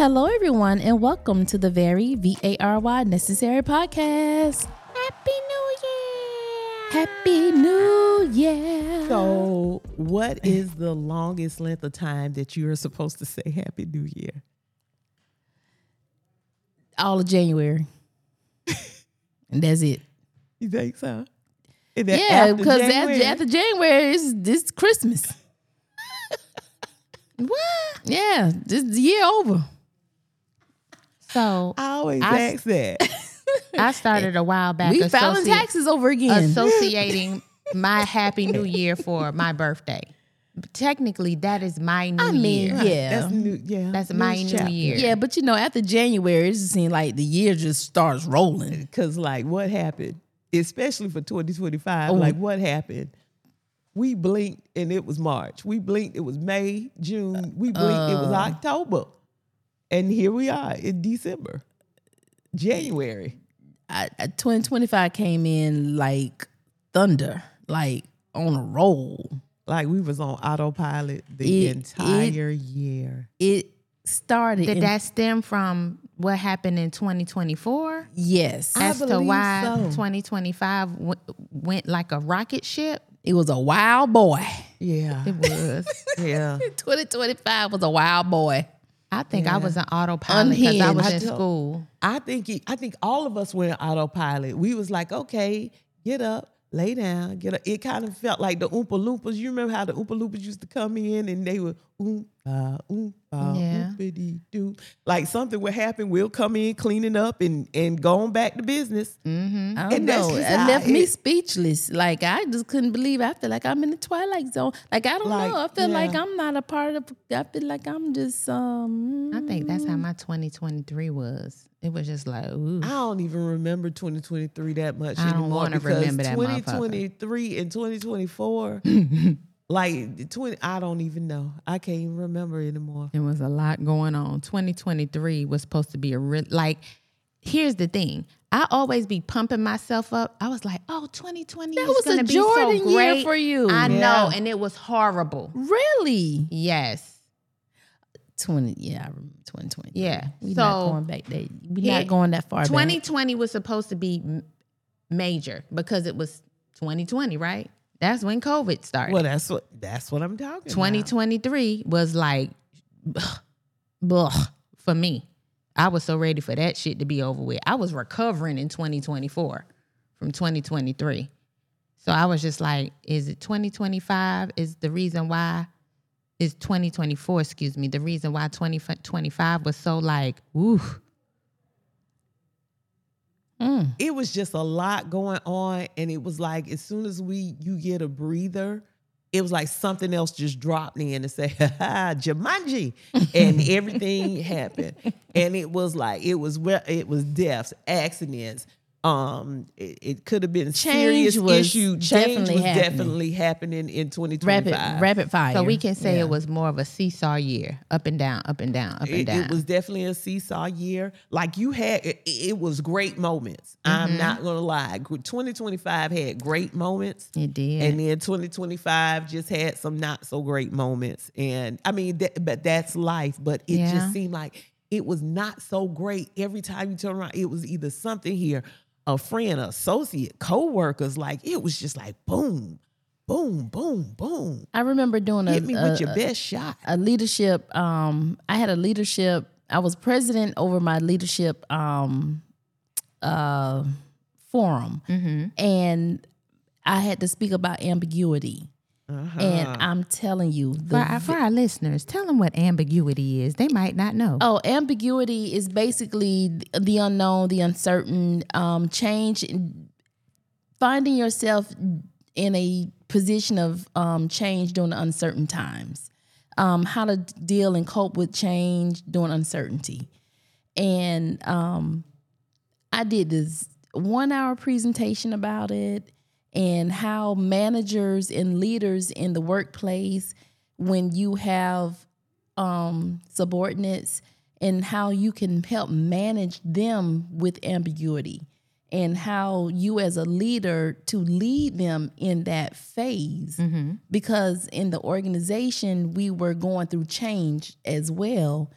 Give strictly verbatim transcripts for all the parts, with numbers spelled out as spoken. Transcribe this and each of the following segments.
Hello, everyone, and welcome to the very V A R Y Necessary Podcast. Happy New Year! Happy New Year! So, what is the longest length of time that you are supposed to say Happy New Year? All of January. And that's it. You think so? And then Yeah, after because January- after, after January, it's, it's Christmas. What? Yeah, this is the year over. So I always I- ask that. I started a while back We filing associ- taxes over again. associating my Happy New Year for my birthday. Technically, that is my new I mean, year. yeah. That's new. Yeah, That's my new chapter. year. Yeah, but you know, after January, it just seems like the year just starts rolling. Because, like, what happened, especially for twenty twenty-five, Oh. like, what happened? We blinked and it was March. We blinked, it was May, June. We blinked, it was Uh. October. And here we are in December, January. I, I, twenty twenty-five came in like thunder, like on a roll. Like, we was on autopilot the It- entire year. It started. Did in- that stem from what happened in twenty twenty-four? Yes, I As to believe why so. twenty twenty-five w- went like a rocket ship? it was a wild boy. Yeah. It was. Yeah. twenty twenty-five was a wild boy. I think Yeah. I was an autopilot because I was Unhinged. in I don't- school. I think it, I think all of us went autopilot. We was like, okay, get up, lay down, get up. It kind of felt like the Oompa Loompas. You remember how the Oompa Loompas used to come in and they would oompa, oompa, Yeah. oompa doo. Like something would happen, we'll come in cleaning up and and going back to business. Mm-hmm. I don't And that's know. just It how left me it- speechless. Like I just couldn't believe. I feel like I'm in the twilight zone. Like I don't Like, know. I feel like yeah. I'm not a part of. I feel like I'm just. um I think that's how my twenty twenty-three was. It was just like, ooh. I don't even remember twenty twenty-three that much I don't anymore. wanna because remember that twenty motherfucker. twenty-three and twenty twenty-four, like twenty, I don't even know. I can't even remember anymore. There was a lot going on. twenty twenty-three was supposed to be a real, like, here's the thing. I always be pumping myself up. I was like, oh, twenty twenty That is was going a to be Jordan so year great for you. I Yeah. know, and it was horrible. Really. Yes. Twenty. Yeah, I remember twenty twenty. Yeah. We So, not going back there. We it- not going that far. twenty back. twenty was supposed to be m- major because it was twenty twenty, right? That's when COVID started. Well, that's what that's what I'm talking twenty about. twenty-three was like, ugh, for me. I was so ready for that shit to be over with. I was recovering in twenty twenty-four from twenty twenty-three. So I was just like, is it twenty twenty-five is the reason why, is twenty twenty-four, excuse me, the reason why twenty twenty-five was so like, ooh. Mm. It was just a lot going on, and it was like as soon as we you get a breather, it was like something else just dropped in and said, "Ha ha, Jumanji," and everything happened. And it was like it was where it was deaths, accidents. Um, it, it could have been a Change serious was issue. Change definitely was happening. definitely happening in twenty Rapid, twenty-five. rapid fire. So we can say Yeah. it was more of a seesaw year, up and down, up and down, up and It, down. it was definitely a seesaw year. Like you had, it, it was great moments. I'm not gonna lie. twenty twenty-five had great moments. It did. And then twenty twenty-five just had some not so great moments. And I mean, that, but that's life. But it Yeah. just seemed like it was not so great. Every time you turn around, it was either something here, a friend, associate, co-workers. Like it was just like boom, boom, boom, boom. I remember doing a Hit me a- with your a- best shot. a leadership. Um, I had a leadership. I was president over my leadership um, uh, forum, mm-hmm. and I had to speak about ambiguity. Uh-huh. And I'm telling you, For the our, for our listeners, tell them what ambiguity is. They might not know. oh, ambiguity is basically the unknown, the uncertain, um, change, finding yourself in a position of um, change during uncertain times. Um, how to deal and cope with change during uncertainty. And um, I did this one hour presentation about it and how managers and leaders in the workplace, when you have um, subordinates, and how you can help manage them with ambiguity, and how you as a leader to lead them in that phase. Mm-hmm. Because in the organization, we were going through change as well.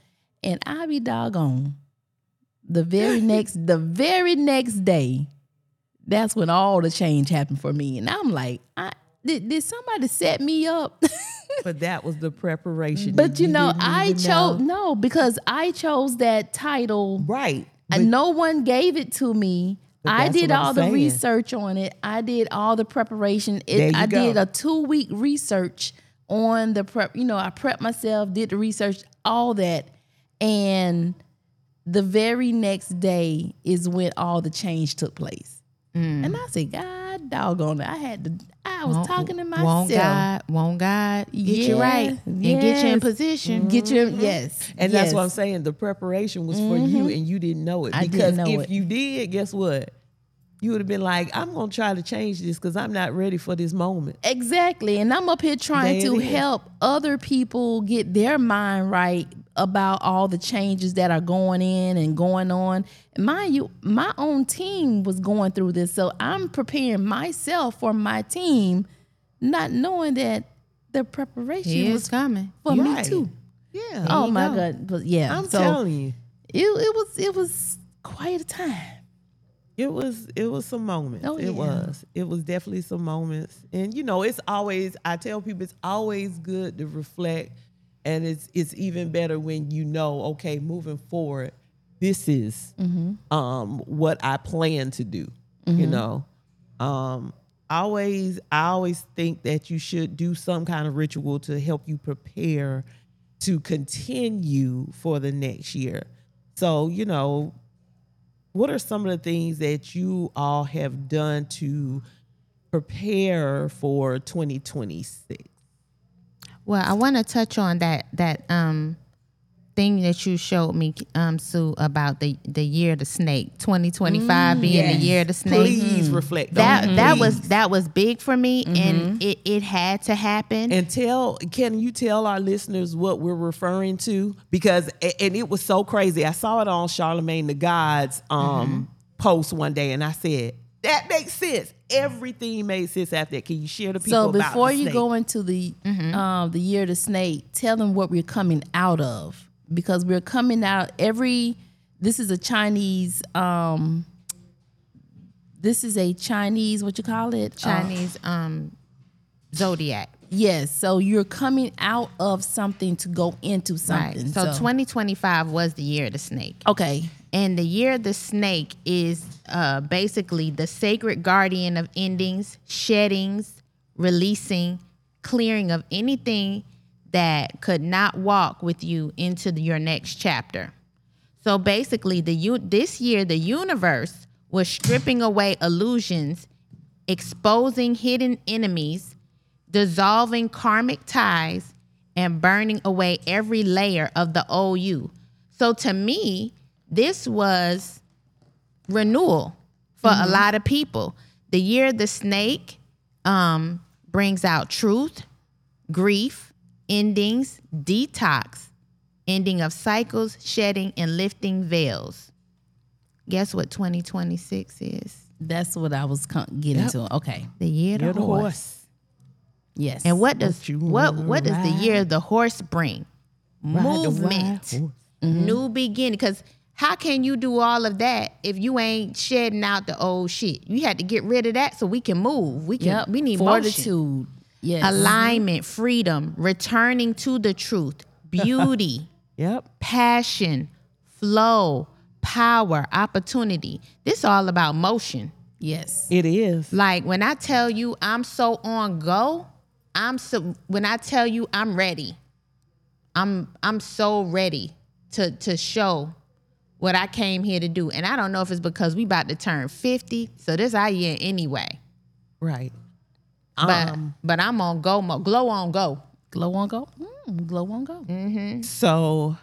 And I be doggone. The very next, the very next day, that's when all the change happened for me. And I'm like, I, did, did somebody set me up? But that was the preparation. But you know, didn't I even chose, know. no, because I chose that title. Right. And no one gave it to me. But I that's did what I'm all the saying. research on it. I did all the preparation. There It, you I go. did a two week research on the prep. You know, I prepped myself, did the research, all that. And the very next day is when all the change took place. Mm. And I said, God doggone it. I had to, I was Won't- talking to myself. Won't God, won't God get you Yeah, right and get you in yes. position? Get your, yes. And that's what I'm yes. saying. The preparation was for you and you didn't know it. I Because didn't know if it. you did, guess what? You would have been like, I'm going to try to change this because I'm not ready for this moment. Exactly. And I'm up here trying There to it is. help other people get their mind right about all the changes that are going in and going on. And mind you, my own team was going through this. So I'm preparing myself for my team, not knowing that the preparation He was is coming. for Right. me too. Yeah. Oh you my go. God. But yeah. I'm so telling you. it, it was it was quite a time. It was it was some moments. Oh, it yeah. was. It was definitely some moments. And you know, it's always I tell people it's always good to reflect, and it's it's even better when you know, okay, moving forward, this is Mm-hmm. um what I plan to do. You know. Um always I always think that you should do some kind of ritual to help you prepare to continue for the next year. So, you know, what are some of the things that you all have done to prepare for twenty twenty-six? Well, I want to touch on that that um thing that you showed me, um, Sue, about the the year of the snake, twenty twenty-five being yes. the year of the snake. Please reflect on That it, that was please. that was big for me, and it it had to happen. And tell, can you tell our listeners what we're referring to? Because, and it was so crazy. I saw it on Charlemagne the God's um, post one day, and I said, that makes sense. Everything made sense after that. Can you share the people So about before the you snake? go into the um, the year of the snake, tell them what we're coming out of, because we're coming out every. This is a Chinese. Um, this is a Chinese. What you call it? Uh, Chinese um zodiac. yes. So you're coming out of something to go into something. Right. So, twenty twenty-five was the year of the snake. Okay. And the year of the snake is uh, basically the sacred guardian of endings, sheddings, releasing, clearing of anything that could not walk with you into the, your next chapter. So basically, the u- this year, the universe was stripping away illusions, exposing hidden enemies, dissolving karmic ties, and burning away every layer of the old you. So to me, this was renewal for a lot of people. The year of the snake um, brings out truth, grief, endings, detox, ending of cycles, shedding, and lifting veils. Guess what twenty twenty-six is? That's what I was con- getting Yep. to. Okay. The year of You're the the horse. horse. Yes. And what does Don't you what wanna what does the ride? year of the horse bring? Ride the wild Movement, horse. new beginning. Because how can you do all of that if you ain't shedding out the old shit? You had to get rid of that so we can move. We can. Yep. We need motion, fortitude. Yes. alignment, freedom, returning to the truth, beauty, Yep. passion, flow, power, opportunity. This all about motion. Yes. It is. Like when I tell you I'm so on go, I'm so when I tell you I'm ready, I'm I'm so ready to to show what I came here to do. And I don't know if it's because we about to turn fifty, so this our year anyway. Right. But Um, but I'm on go mo glow on go. Glow on go. Mm, glow on go. So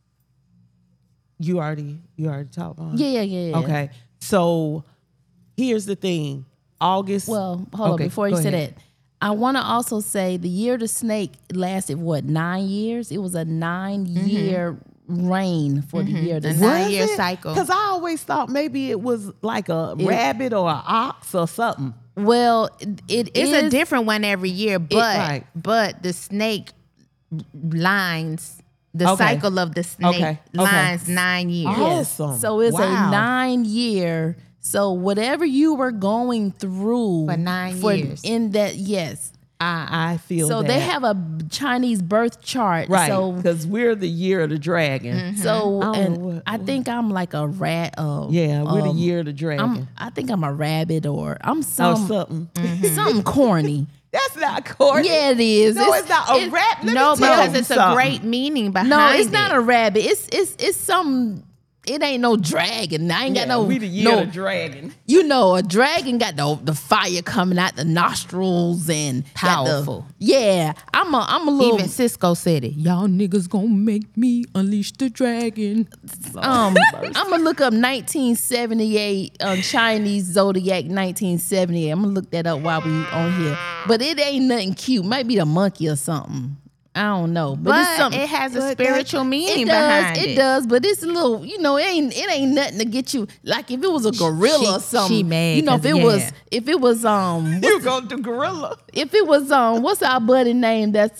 you already you already talked on. Yeah, yeah, yeah, yeah. Okay. So here's the thing. August. Well, hold Okay, on. Before you go say ahead. that, I want to also say the year of the snake lasted what, nine years? It was a nine year reign for the year of the A snake. nine-year cycle. Because I always thought maybe it was like a rabbit or an ox or something. Well, it, it It's is a different one every year, but right. but the snake lines The Okay. cycle of the snake Okay. Okay. lines nine years. Yes. Awesome. So it's Wow. a nine year. So whatever you were going through For nine years. in that, yes. I, I feel So that. they have a Chinese birth chart. right So because we're the year of the dragon. so Oh, and what- I think I'm like a rat. Uh, Yeah, we're the um, year of the dragon. I'm. I think I'm a rabbit or I'm or some something. something corny. That's not corny. Yeah, it is. No, it's, not a rap. Let No, me tell because you it's a something. great meaning behind No, it's it. not a rabbit. It's it's it's some. It ain't no dragon. I ain't Yeah, got no. we the year no, of the dragon. you know, a dragon got the the fire coming out the nostrils and got the- Powerful. yeah, I'm a I'm a little Even Cisco said it. Y'all niggas gonna make me unleash the dragon. um. I'm gonna look up nineteen seventy-eight um, Chinese zodiac nineteen seventy-eight. I'm gonna look that up while we on here. But it ain't nothing cute. Might be the monkey or something. I don't know. But, But it's something. it has a But spiritual that- meaning It does, behind it. it does, but it's a little, you know, it ain't it ain't nothing to get you. Like if it was a gorilla she- or something, she mad you know, if 'cause, it was yeah. if it was um You gonna do gorilla? if it was um what's our buddy name that's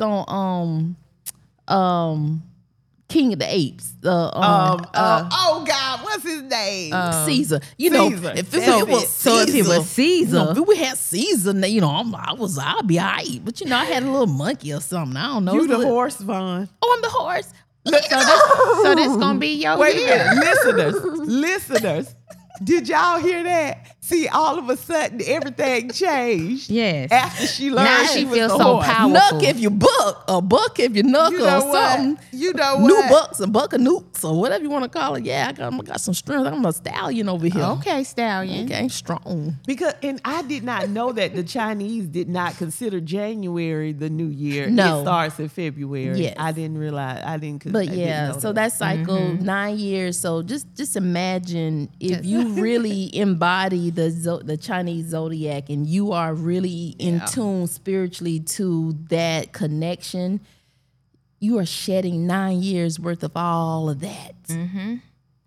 on um um King of the Apes, uh, um, Um, uh, oh God, what's his name? Caesar. You know, Caesar. if it, So- it was so if it was you know, Caesar- if we had Caesar, you know, I'm, I was I'd be alright. But you know, I had a little monkey or something. I don't know. you It's a the little- horse, Vaughn. Oh, I'm the horse. So this, so this gonna be your Wait a year. minute, listeners, listeners. Did y'all hear that? See, all of a sudden, everything changed. Yes. After she learned Now she, she was feels the so horse. powerful. Nuck if you buck, or buck if you knuck, You know or something. what? You know New what? bucks and buckanoots or whatever you want to call it. Yeah, I got, I got some strength. I'm a stallion over here. Okay, stallion. Okay, strong. Because and I did not know that the Chinese did not consider January the new year. No. It starts in February. Yes. I didn't realize. I didn't. I But didn't yeah, know so that. that cycle nine years. So just just imagine if you really embody the zo- the Chinese zodiac and you are really in Yeah. tune spiritually to that connection, you are shedding nine years worth of all of that. And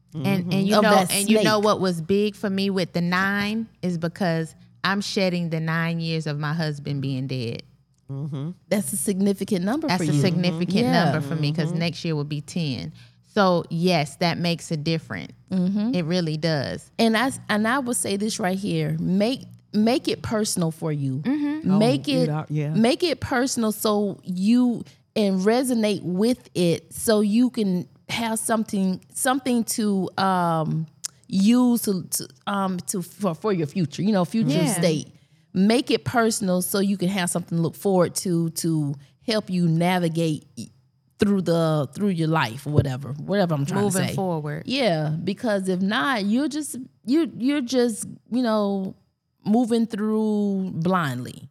and you Of know that and you know snake. what was big for me with the nine is because I'm shedding the nine years of my husband being dead. That's a significant number That's for a you. significant Yeah. number for me because next year will be ten. So yes, that makes a difference. It really does. And I and I would say this right here: make make it personal for you. Make Oh, it yeah, yeah. make it personal so you and resonate with it, so you can have something something to um, use to, to um to for, for your future. You know, future Yeah. state. Make it personal so you can have something to look forward to to help you navigate through the through your life or whatever whatever I'm trying Moving to say. forward. Yeah, because if not, you're just you you're just you know moving through blindly.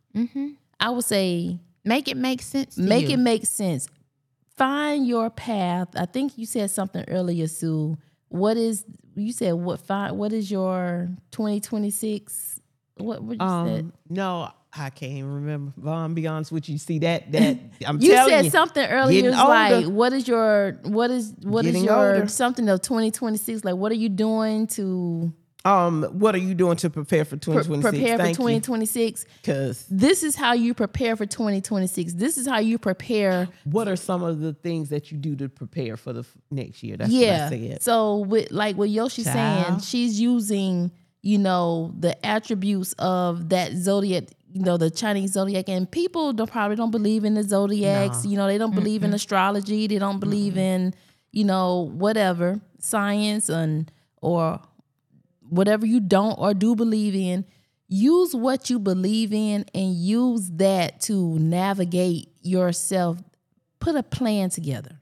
I would say Make it make sense. To make you. it make sense. Find your path. I think you said something earlier, Sue. What is you said? What find? What is your twenty twenty-six? What what you said? Um, no, I can't even remember. Vaughn, be honest with you. See that that I'm You telling said you. something earlier. getting It was like, older. what is your what is what is Getting your older. something of twenty twenty-six? Like, what are you doing to Um, what are you doing to prepare for pre- twenty twenty-six? prepare for Thank twenty you. twenty-six? Because This is how you prepare for twenty twenty-six. This is how you prepare. what are some of the things that you do to prepare for the f- next year? That's what Yeah. I said. So with like what Yoshi's saying, Child. she's using, you know, the attributes of that zodiac, you know, the Chinese zodiac. And people don't probably don't believe in the zodiacs. You know, they don't believe in astrology. They don't believe in, you know, whatever, science and or whatever you don't or do believe in. Use what you believe in and use that to navigate yourself. Put a plan together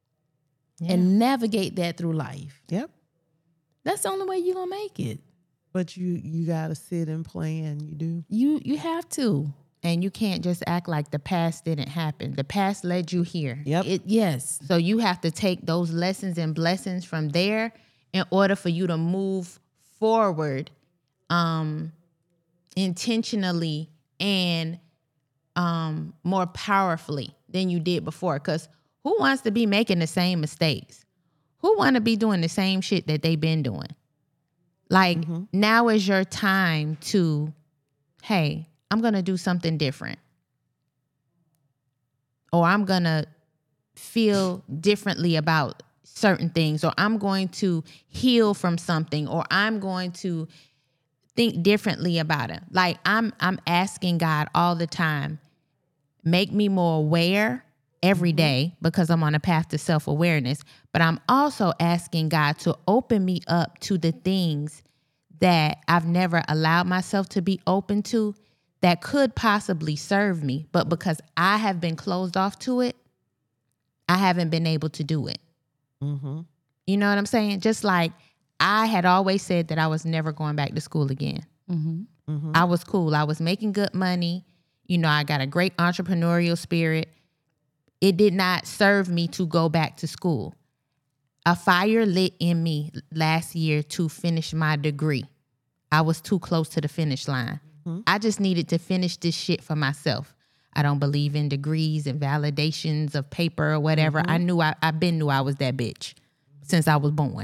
and navigate that through life. Yep. That's the only way you're gonna make it. But you you gotta sit and plan. You do. You you have to. And you can't just act like the past didn't happen. The past led you here. Yep. It yes. So you have to take those lessons and blessings from there in order for you to move forward um, intentionally and um, more powerfully than you did before. Because who wants to be making the same mistakes? Who want to be doing the same shit that they've been doing? Like, now is your time to, hey, I'm going to do something different. Or I'm going to feel differently about certain things, or I'm going to heal from something, or I'm going to think differently about it. Like I'm I'm asking God all the time, make me more aware every day, because I'm on a path to self-awareness. But I'm also asking God to open me up to the things that I've never allowed myself to be open to that could possibly serve me. But because I have been closed off to it, I haven't been able to do it. Mm-hmm. You know what I'm saying? Just like I had always said that I was never going back to school again. Mm-hmm. Mm-hmm. I was cool. I was making good money. You know, I got a great entrepreneurial spirit. It did not serve me to go back to school. A fire lit in me last year to finish my degree. I was too close to the finish line. Mm-hmm. I just needed to finish this shit for myself. I don't believe in degrees and validations of paper or whatever. Mm-hmm. I knew I, I been knew I was that bitch since I was born.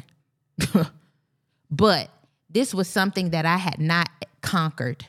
But this was something that I had not conquered.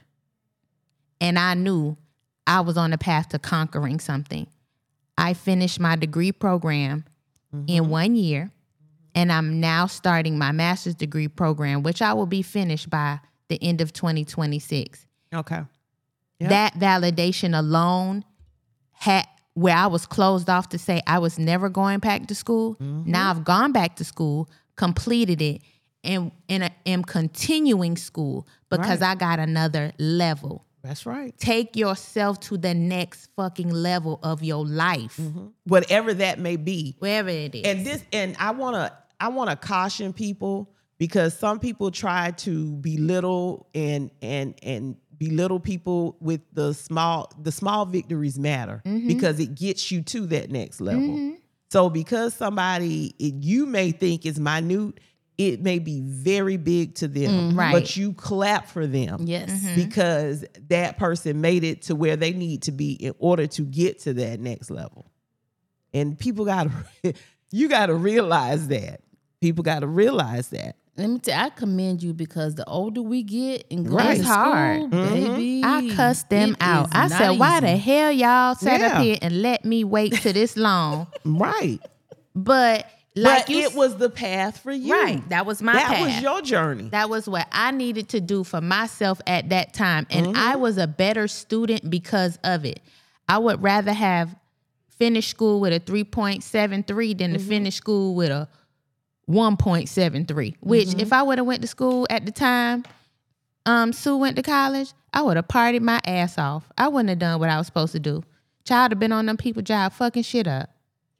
And I knew I was on the path to conquering something. I finished my degree program mm-hmm. in one year, and I'm now starting my master's degree program, which I will be finished by the end of twenty twenty-six. Okay. Yep. That validation alone had where I was closed off to say I was never going back to school. Mm-hmm. Now I've gone back to school, completed it, and, and am continuing school because right. I got another level. That's right. Take yourself to the next fucking level of your life. Mm-hmm. Whatever that may be. Wherever it is. And this and I wanna I wanna caution people, because some people try to belittle and and and belittle people with the small the small victories matter mm-hmm. because it gets you to that next level. Mm-hmm. So because somebody it, you may think is minute, it may be very big to them, mm, right. but you clap for them. Yes. Mm-hmm. Because that person made it to where they need to be in order to get to that next level. And people got to, you got to realize that. People got to realize that. Let me tell you, I commend you, because the older we get and go right. to it's school, hard. baby, I cussed them out. I said, easy. why the hell y'all sat yeah. up here and let me wait to this long? Right. But like but you, it was the path for you. Right. That was my that path. That was your journey. That was what I needed to do for myself at that time. And mm-hmm. I was a better student because of it. I would rather have finished school with a three point seven three than mm-hmm. to finish school with a one point seven three. Which mm-hmm. if I would have went to school at the time um, Sue went to college, I would have partied my ass off. I wouldn't have done what I was supposed to do. Child have been on them people job fucking shit up.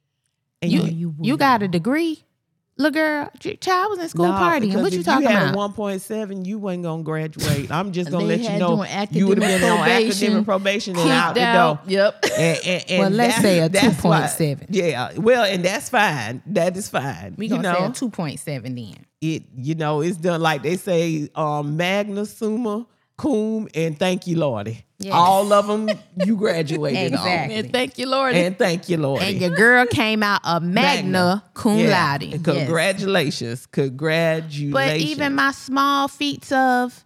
And you, you, you, you got a degree? Look, girl, child was in school nah, partying. What you talking about? If you had about? a one point seven, you wasn't going to graduate. I'm just going to let you had know doing you would have been on probation, academic probation and out the out. door. Yep. And, and, and well, let's that, say a two point point seven. Yeah, well, and that's fine. That is fine. We you going to know, say a two point seven then. It, you know, it's done like they say, um, magna summa cum and thank you, Lordy. Yes. All of them you graduated exactly. on. And thank you, Lordy. And thank you, Lordy. And your girl came out a magna, magna. cum yeah. laude. And congratulations. Yes. Congratulations. But even my small feats of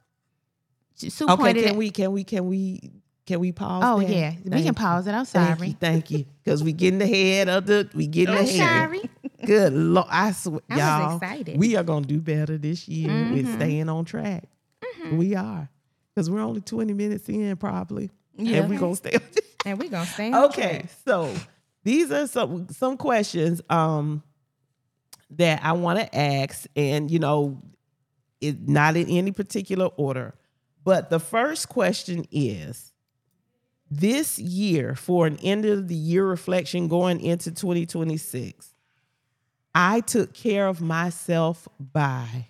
Sue okay, can we can we can we can we pause? Oh that? yeah. Thank we can you. pause it. I'm sorry. Thank you, thank you. Because we getting ahead of the we getting I'm ahead. sorry. Good Lord. I swear I y'all. was excited. We are gonna do better this year mm-hmm. with staying on track. Mm-hmm. We are. Because we're only twenty minutes in, probably. Yeah. And we're going to stay on And we're going to stay on Okay, track. So these are some some questions um, that I want to ask. And, you know, it, not in any particular order. But the first question is, this year, for an end of the year reflection going into twenty twenty-six, I took care of myself by...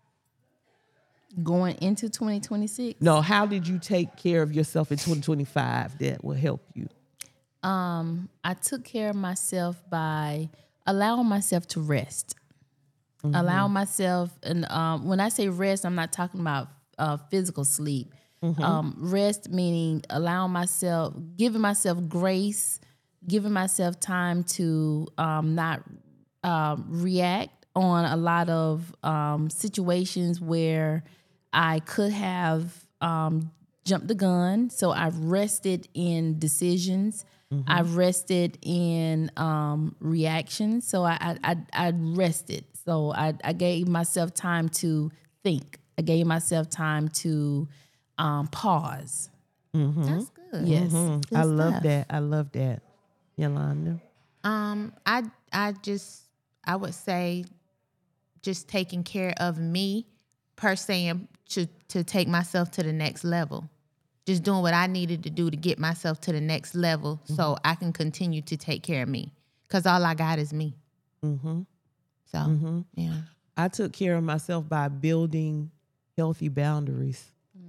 Going into twenty twenty-six? No, how did you take care of yourself in twenty twenty-five that will help you? Um, I took care of myself by allowing myself to rest. Mm-hmm. Allow myself, and um, when I say rest, I'm not talking about uh, physical sleep. Mm-hmm. Um, rest meaning allowing myself, giving myself grace, giving myself time to um, not uh, react on a lot of um, situations where I could have um, jumped the gun. So I've rested in decisions. I rested in um, reaction. So I, I, I, I rested. So I, I gave myself time to think. I gave myself time to um, pause. That's good. Yes. Mm, Good I love stuff. that. I love that. Yolanda. Um, I I just I would say just taking care of me per se and to to take myself to the next level. Just doing what I needed to do to get myself to the next level so I can continue to take care of me. Cause all I got is me. Mm-hmm. So yeah. I took care of myself by building healthy boundaries.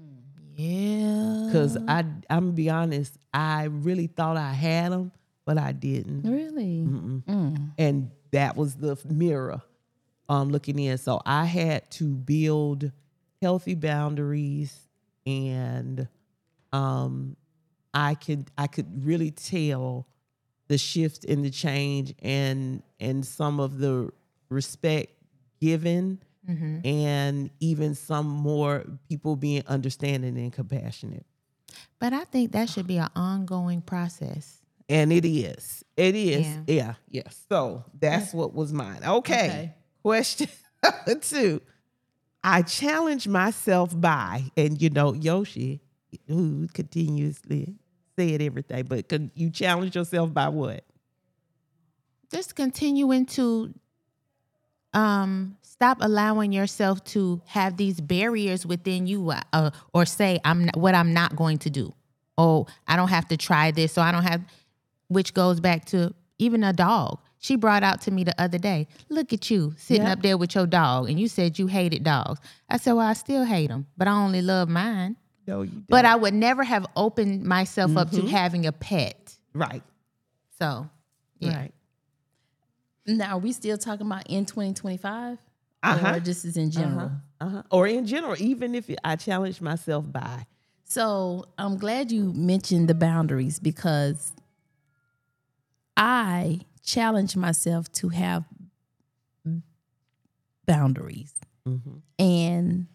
Yeah. Because I, I'm gonna be honest, I really thought I had them, but I didn't. Really? And that was the mirror um, looking in. So I had to build healthy boundaries, and um, I could I could really tell the shift and the change, and and some of the respect given, and even some more people being understanding and compassionate. But I think that should be an ongoing process. And it is. It is. Yeah. Yeah. Yes. So that's what was mine. Okay. Okay. Question number two. I challenge myself by, and you know, Yoshi, who continuously said everything, but could you challenge yourself by what? Just continuing to um stop allowing yourself to have these barriers within you uh, or say I'm not, what I'm not going to do. Oh, I don't have to try this, so I don't have, which goes back to even a dog. She brought out to me the other day, look at you sitting Yeah. up there with your dog, and you said you hated dogs. I said, well, I still hate them, but I only love mine. No, you don't. But I would never have opened myself up to having a pet. Right. So, yeah. Right. Now, are we still talking about in twenty twenty-five? Uh-huh. Or just as in general? Uh-huh. Or in general, even if I challenge myself by. So I'm glad you mentioned the boundaries because I challenge myself to have boundaries. And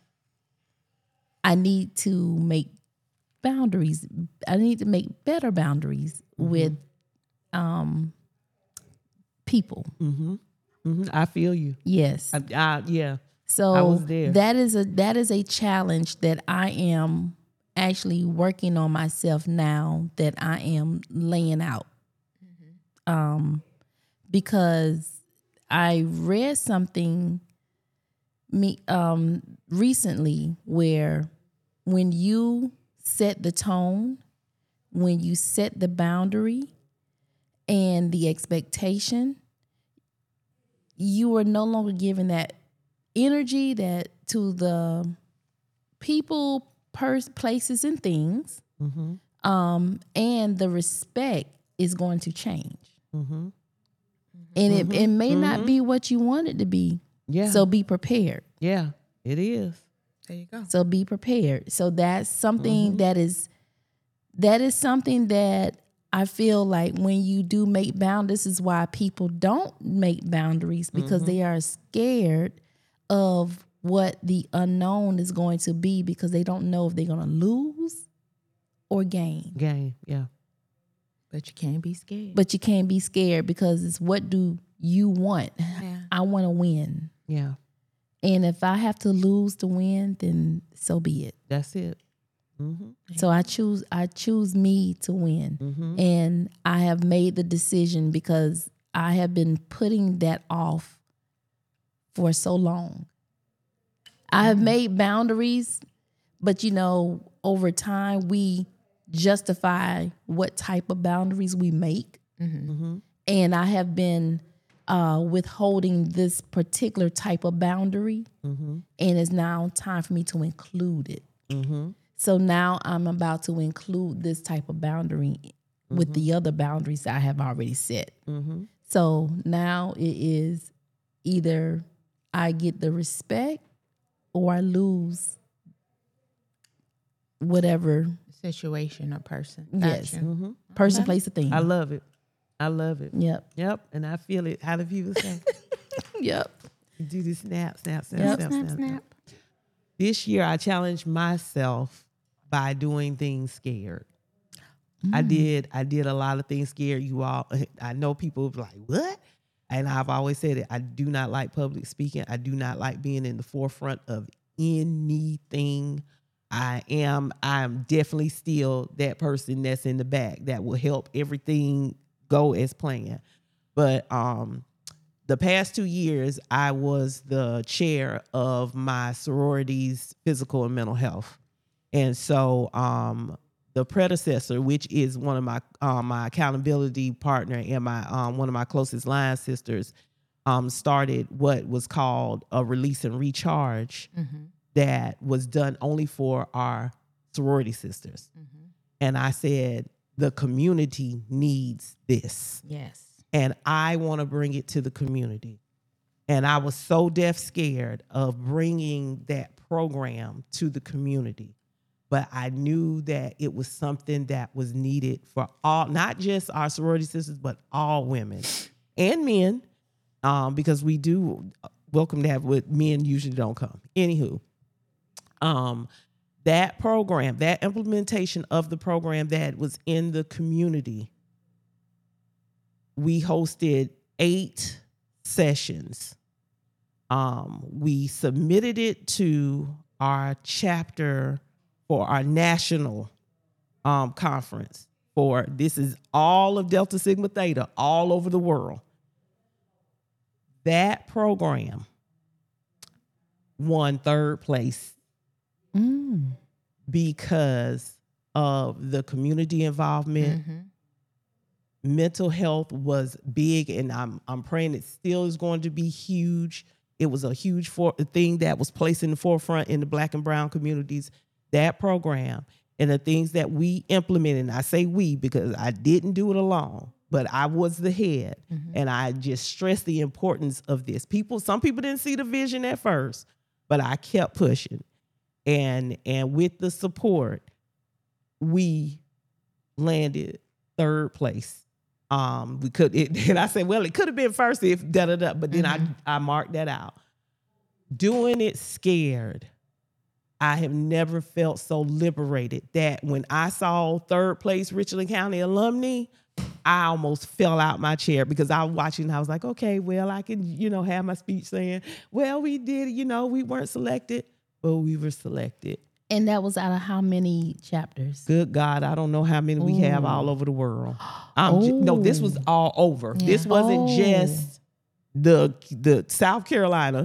I need to make boundaries. I need to make better boundaries with um, people. hmm I feel you. Yes. I, I, yeah. So I was there. that is a that is a challenge that I am actually working on myself now that I am laying out. Um, because I read something me um recently where when you set the tone, when you set the boundary and the expectation, you are no longer giving that energy that to the people, pers- places, and things, um, and the respect is going to change. And it, it may not be what you want it to be. Yeah. So be prepared. Yeah, it is. There you go. So be prepared. So that's something that is that is something that I feel like when you do make boundaries, this is why people don't make boundaries because they are scared of what the unknown is going to be because they don't know if they're going to lose or gain. Game. Yeah. But you can't be scared. But you can't be scared because it's what do you want? Yeah. I want to win. Yeah. And if I have to lose to win, then so be it. That's it. So I choose I choose me to win. And I have made the decision because I have been putting that off for so long. I have made boundaries, but you know, over time we justify what type of boundaries we make. And I have been uh, withholding this particular type of boundary, and it's now time for me to include it. So now I'm about to include this type of boundary with the other boundaries I have already set. So now it is either I get the respect or I lose whatever Situation or person. Yes. Gotcha. person, place, or thing. I love it. I love it. Yep. Yep. And I feel it. How do people say? Yep. You do this snap, snap, snap, Yep. snap, Snap, snap, snap. This year I challenged myself by doing things scared. I did. I did a lot of things scared you all. I know people be like, what? And I've always said it. I do not like public speaking. I do not like being in the forefront of anything. I am, I'm definitely still that person that's in the back that will help everything go as planned. But um, the past two years, I was the chair of my sorority's physical and mental health. And so um, the predecessor, which is one of my um, my accountability partner and my um, one of my closest line sisters, um, started what was called a release and recharge. Mm-hmm. That was done only for our sorority sisters. Mm-hmm. And I said, the community needs this. Yes. And I want to bring it to the community. And I was so deaf scared of bringing that program to the community. But I knew that it was something that was needed for all, not just our sorority sisters, but all women and men, um, because we do welcome that, but men usually don't come. Anywho. Um, that program, that implementation of the program that was in the community, we hosted eight sessions. Um, we submitted it to our chapter for our national um, conference for, this is all of Delta Sigma Theta, all over the world. That program won third place. Mm. Because of the community involvement. Mm-hmm. Mental health was big, and I'm I'm praying it still is going to be huge. It was a huge for, thing that was placed in the forefront in the Black and brown communities. That program and the things that we implemented, and I say we because I didn't do it alone, but I was the head, mm-hmm. and I just stressed the importance of this. People, some people didn't see the vision at first, but I kept pushing. And and with the support, we landed third place. Um, we could, it, and I said, well, it could have been first if da da da, but then mm-hmm. I I marked that out. Doing it scared. I have never felt so liberated that when I saw third place Richland County alumni, I almost fell out my chair because I was watching. I was like, okay, well, I can, you know, have my speech saying, well, we did, you know, we weren't selected. But we were selected. And that was out of how many chapters? Good God, I don't know how many Ooh. we have all over the world. Um, j- no, this was all over. Yeah. This wasn't oh. just the the South Carolina,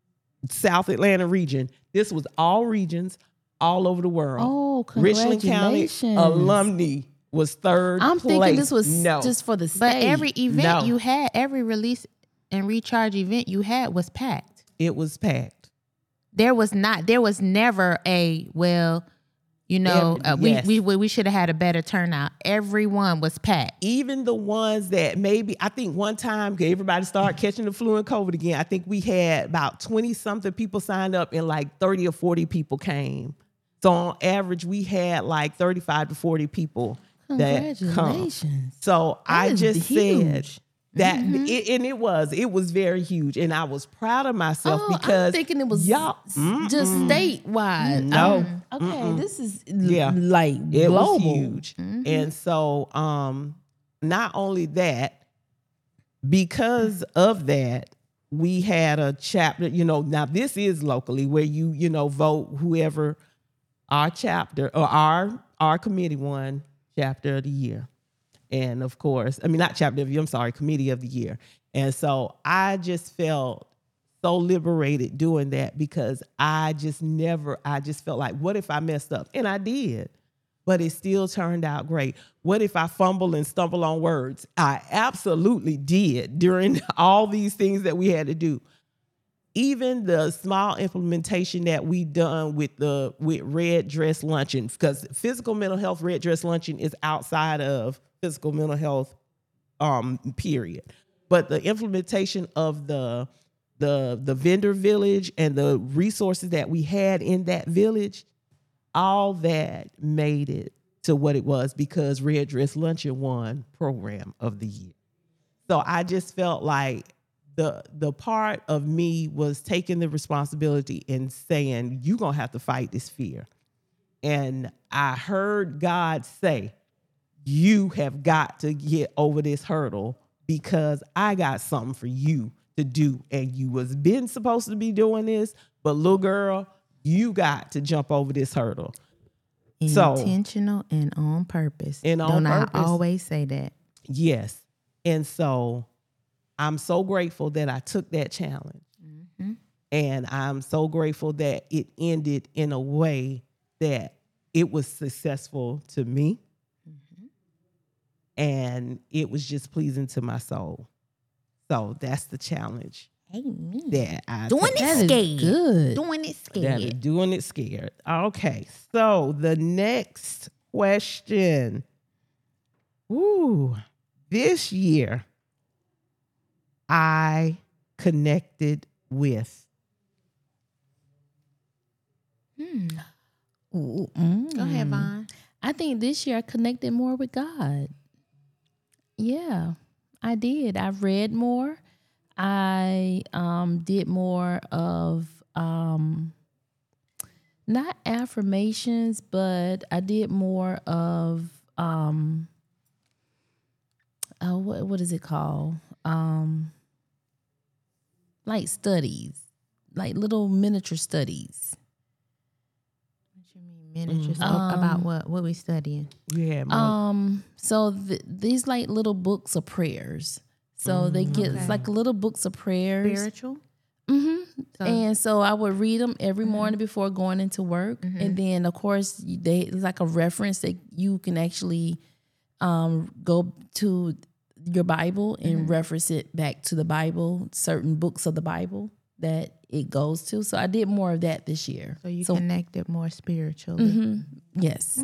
South Atlanta region. This was all regions all over the world. Oh, congratulations. Richland County alumni was third I'm place. thinking this was no. just for the state. But every event no. you had, every release and recharge event you had was packed. It was packed. There was not, there was never a, well, you know, Every, uh, we, yes. we we we should have had a better turnout. Everyone was packed. Even the ones that maybe, I think one time, everybody started catching the flu and COVID again. I think we had about twenty something people signed up and like thirty or forty people came. So on average, we had like thirty-five to forty people that come. So that I just huge. said, That mm-hmm. it, and it was it was very huge, and I was proud of myself oh, because I'm thinking it was y'all, just statewide. No, um, okay, mm-mm. this is yeah, like it global. was huge, mm-hmm. and so um, not only that, because of that, we had a chapter. You know, now this is locally where you you know vote whoever our chapter or our our committee won chapter of the year. And of course, I mean, not chapter of the year, I'm sorry, committee of the year. And so I just felt so liberated doing that because I just never, I just felt like, what if I messed up? And I did, but it still turned out great. What if I fumble and stumble on words? I absolutely did during all these things that we had to do. Even the small implementation that we done with the with Red Dress Luncheon, because physical mental health Red Dress Luncheon is outside of physical mental health, um, period. But the implementation of the the the vendor village and the resources that we had in that village, all that made it to what it was because Red Dress Luncheon won Program of the Year. So I just felt like the the part of me was taking the responsibility and saying, you're going to have to fight this fear. And I heard God say, you have got to get over this hurdle because I got something for you to do. And you was been supposed to be doing this, but little girl, you got to jump over this hurdle. So Intentional and on purpose. And on Don't purpose. I always say that? yes. And so I'm so grateful that I took that challenge. Mm-hmm. And I'm so grateful that it ended in a way that it was successful to me. Mm-hmm. And it was just pleasing to my soul. So that's the challenge Amen. that I Doing take. it That is scared. good. Doing it That is scared. doing it scared. Okay, so the next question. Ooh, this year I connected with. Hmm. Ooh, mm. Go ahead, Vaughn. I think this year I connected more with God. Yeah, I did. I read more. I um, did more of um, not affirmations, but I did more of um, uh, what what is it called? Um, like studies, like little miniature studies. What you mean, miniatures? Mhm. Oh, about Um, what? What we studying? You had more. Um, so th- these like little books of prayers. So they get Okay. it's like little books of prayers. Spiritual. hmm So- And so I would read them every morning before going into work, and then of course you- they it's like a reference that you can actually um, go to your Bible and reference it back to the Bible, certain books of the Bible that it goes to. So I did more of that this year. So you So- connected more spiritually. Mhm. Yes.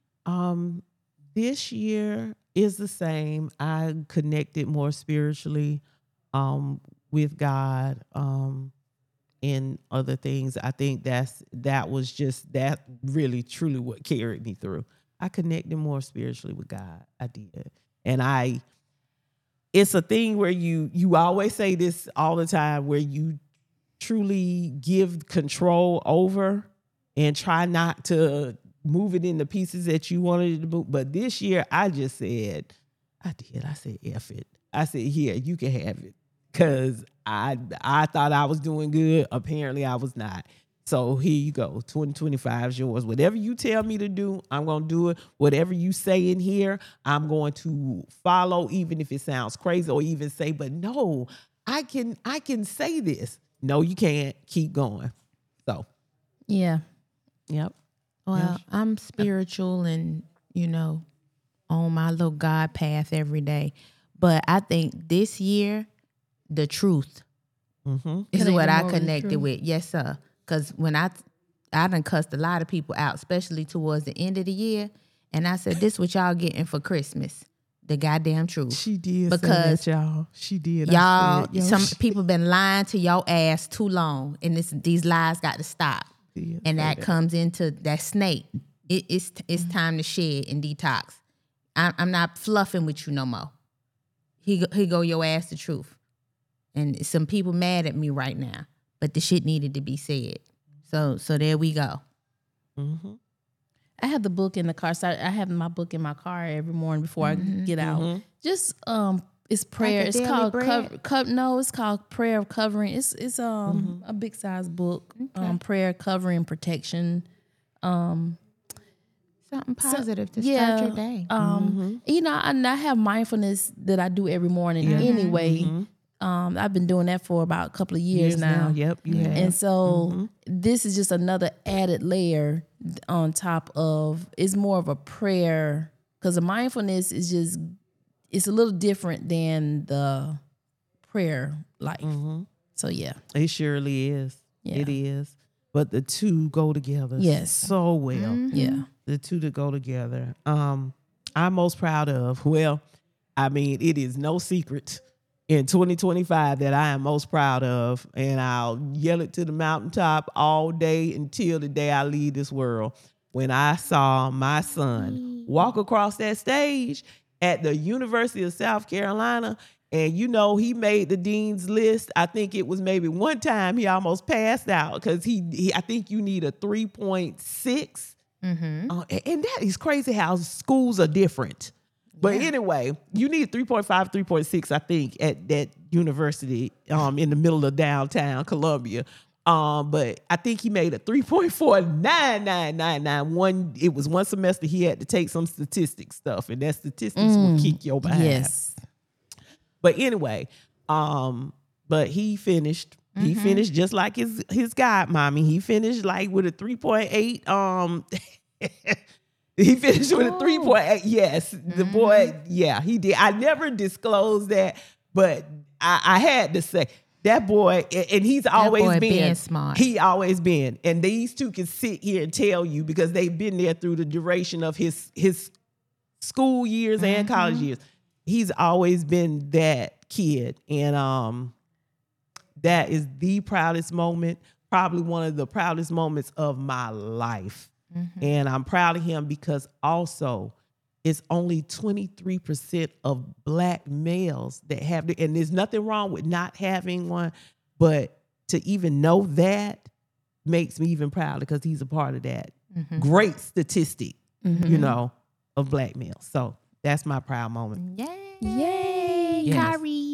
Um, this year is the same. I connected more spiritually um, with God um, and other things. I think that's that was just that really truly what carried me through. I connected more spiritually with God. I did, and I. It's a thing where you you always say this all the time, where you truly give control over and try not to move it into pieces that you wanted it to move. But this year, I just said, I did. I said, F it. I said, here, you can have it. Because I, I thought I was doing good. Apparently, I was not. So here you go. twenty twenty-five is yours. Whatever you tell me to do, I'm going to do it. Whatever you say in here, I'm going to follow, even if it sounds crazy, or even say, but no, I can, I can say this. No, you can't. Keep going. So, Yeah. yep. Well, I'm spiritual and, you know, on my little God path every day. But I think this year, the truth Mm-hmm. is Connected what I more with the connected truth. with. Yes, sir. Because when I, I done cussed a lot of people out, especially towards the end of the year. And I said, this what y'all getting for Christmas. The goddamn truth. She did Because say that, y'all. She did. I Y'all, said, yo, some she people been lying to your ass too long. And this, these lies got to stop. did And say that comes into that snake. It, it's it's Mm-hmm. time to shed and detox. I'm, I'm not fluffing with you no more. He go, he go your ass the truth. And some people mad at me right now, but the shit needed to be said. So so there we go. Mm-hmm. I have the book in the car. So I I have my book in my car every morning before I get out. Just um, it's prayer. a it's daily called bread? cover, co- no, it's called prayer of covering. It's it's um a big size book. Um, prayer covering protection. Um, Something positive to yeah. start your day. Um, you know, and I have mindfulness that I do every morning anyway. Um, I've been doing that for about a couple of years, now. Yep, you have. And so this is just another added layer on top of, it's more of a prayer, because the mindfulness is just, it's a little different than the prayer life. So yeah. It surely is. Yeah. It is. But the two go together Yes. so well. Yeah. The two that go together. Um, I'm most proud of. Well, I mean, it is no secret in twenty twenty-five that I am most proud of, and I'll yell it to the mountaintop all day until the day I leave this world. When I saw my son walk across that stage at the University of South Carolina, and you know, he made the dean's list. I think it was maybe one time he almost passed out because he, he, I think you need a three point six. Uh, and and that is crazy how schools are different. But anyway, you need three point five, three point six, I think, at that university um, in the middle of downtown Columbia. Um, but I think he made a three point four nine nine nine nine. One, it was one semester he had to take some statistics stuff, and that statistics will kick your behind. Yes. But anyway, um, but he finished. He Mm-hmm. finished just like his his godmommy. He finished like with a three point eight. Um, he finished with a three point eight. Yes, the Mm-hmm. boy. Yeah, he did. I never disclosed that, but I, I had to say that boy, and and he's always boy been being smart. He always been, and these two can sit here and tell you because they've been there through the duration of his his school years and Mm-hmm. college years. He's always been that kid, and um. That is the proudest moment, probably one of the proudest moments of my life. Mm-hmm. And I'm proud of him because also it's only twenty-three percent of black males that have it. And there's nothing wrong with not having one, but to even know that makes me even prouder because he's a part of that Mm-hmm. great statistic, you know, of black males. So that's my proud moment. Yay. Yay, Yes. Kyrie.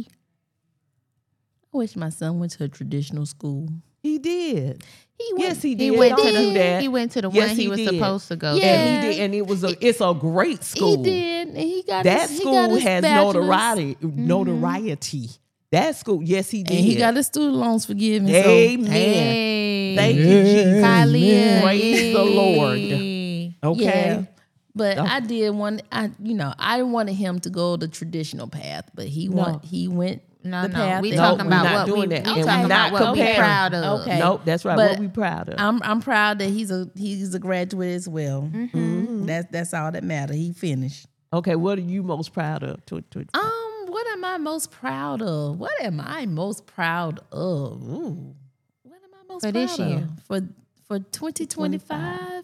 I wish my son went to a traditional school. He did. He went, Yes, he did. He went to Don't do the that. he went to the Yes, one he, he was did. supposed to go Yeah. to. And he did, and it was a it's a great school. He did, and he got That his, he got school his has bachelor's, notoriety. Notoriety. That school, yes, he did. and he got his student loans forgiven. So Amen. Hey. Thank you, Jesus. Kylie. Praise the Lord. Yay. Okay. Yeah. But Oh. I did want I you know I wanted him to go the traditional path, but he No. want he went No, the no. path. We that- No, talking we're about not what doing we, that. we And talking we're about not what we comparing. proud of. Okay. Nope, that's right. But what we proud of. I'm I'm proud that he's a he's a graduate as well. Mm-hmm. That's that's all that matters. He finished. Okay, what are you most proud of? Tw- tw- Um, what am I most proud of? What am I most proud of? Ooh, what am I most For proud this year. of? For for twenty twenty-five?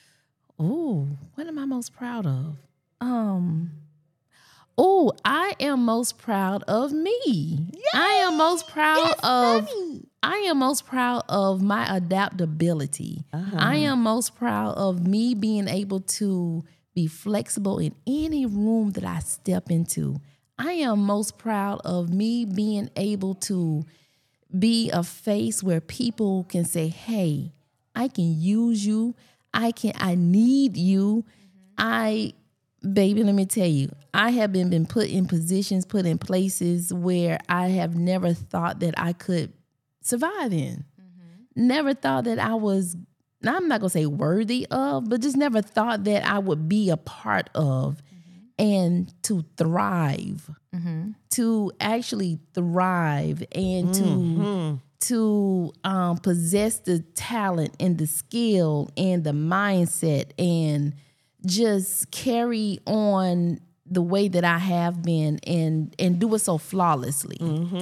Ooh, what am I most proud of? Um, oh, I am most proud of me. I am most proud of I am most proud of my adaptability. I am most proud of me being able to be flexible in any room that I step into. I am most proud of me being able to be a face where people can say, hey, I can use you. I can, I need you. I, baby, let me tell you, I have been, been put in positions, put in places where I have never thought that I could survive in. Never thought that I was, now I'm not going to say worthy of, but just never thought that I would be a part of and to thrive, to actually thrive and to to um, possess the talent and the skill and the mindset and just carry on the way that I have been and and do it so flawlessly.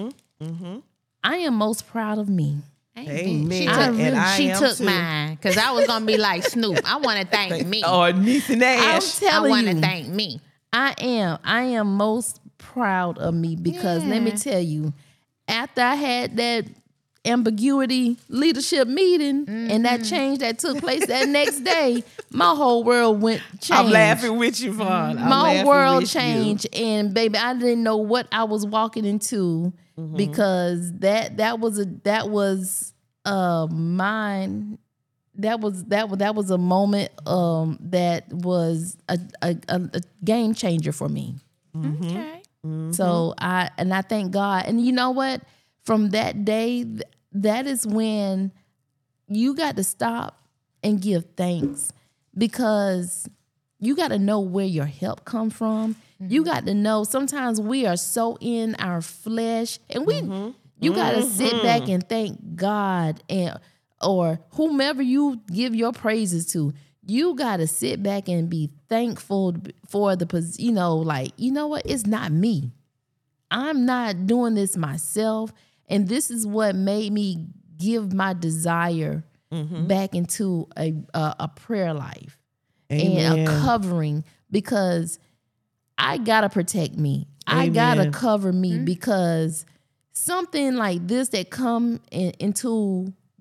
I am most proud of me. Amen. She I- took, and I she am took too. mine because I was gonna be like Snoop. I want to thank me. Or niece and I'm Ash. I telling want to you, thank me. I am. I am most proud of me because let me Yeah. tell you, after I had that ambiguity leadership meeting and that change that took place that next day, my whole world went changed. I'm laughing with you, Vaughn. I'm My laughing world with you. changed, and baby, I didn't know what I was walking into because that that was a that was uh mine. That was that was that was a moment um that was a a, a, a game changer for me. Okay. So I and I thank God. And you know what? From that day, th- that is when you got to stop and give thanks because you got to know where your help come from. You got to know sometimes we are so in our flesh and we you got to sit back and thank God and or whomever you give your praises to. You got to sit back and be thankful for the pos- you know like you know what? It's not me. I'm not doing this myself. And this is what made me give my desire back into a, a, a prayer life and Amen. a covering because I got to protect me. I got to Amen. cover me because something like this that come in, into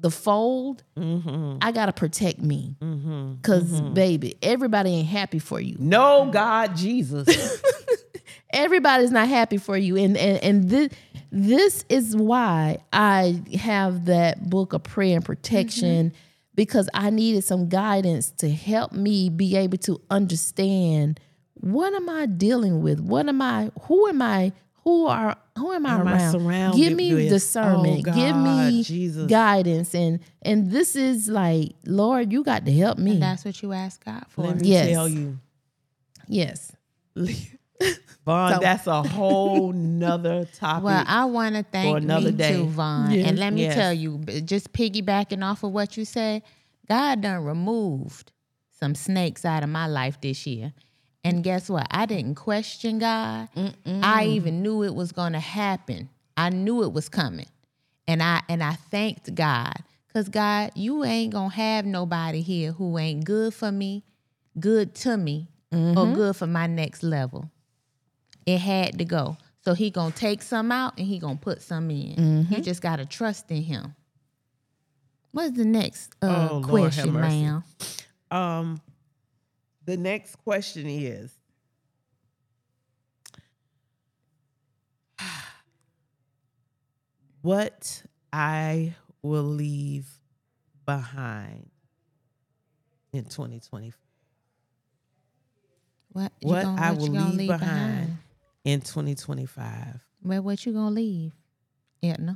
the fold, Mm-hmm. I gotta protect me. Mm-hmm. Cause baby, everybody ain't happy for you. No, God, Jesus. Everybody's not happy for you. And and, and this this is why I have that book of prayer and protection, because I needed some guidance to help me be able to understand, what am I dealing with? What am I, who am I, who are who am I Am I around? surrounded Give me with? discernment. Oh, Give God, me Jesus. guidance. And and this is like, Lord, you got to help me. And that's what you ask God for. Let me Yes. tell you. Yes. Vaughn, So- that's a whole nother topic. Well, I want to thank another me day. too, Vaughn. Yes. And let me Yes. tell you, b- just piggybacking off of what you said, God done removed some snakes out of my life this year. And guess what? I didn't question God. I even knew it was going to happen. I knew it was coming. And I and I thanked God. Because God, you ain't going to have nobody here who ain't good for me, good to me, or good for my next level. It had to go. So he gonna take some out and he gonna put some in. You just gotta trust in him. What's the next uh, Oh, Lord have question, mercy. ma'am? Um, the next question is, what I will leave behind in twenty twenty. What you What gonna, I what will you gonna leave leave behind, behind? in twenty twenty-five. Well, what you gonna leave? Edna?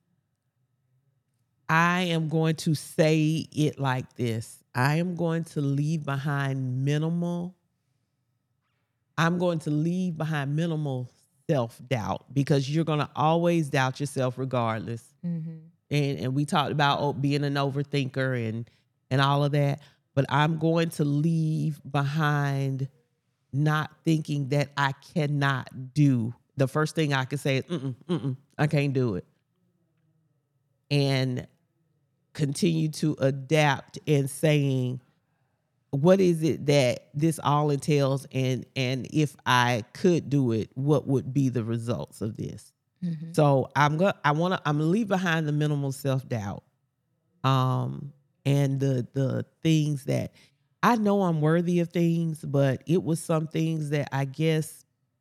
I am going to say it like this. I am going to leave behind minimal. I'm going to leave behind minimal self-doubt, because you're going to always doubt yourself regardless. Mm-hmm. And and we talked about oh, being an overthinker and and all of that. But I'm going to leave behind not thinking that I cannot do. The first thing I can say is, mm-mm, mm-mm, I can't do it. And continue to adapt and saying, what is it that this all entails? And and if I could do it, what would be the results of this? Mm-hmm. So I'm gonna I wanna I'm gonna leave behind the minimal self-doubt. Um and the the things that I know I'm worthy of things, but it was some things that I guess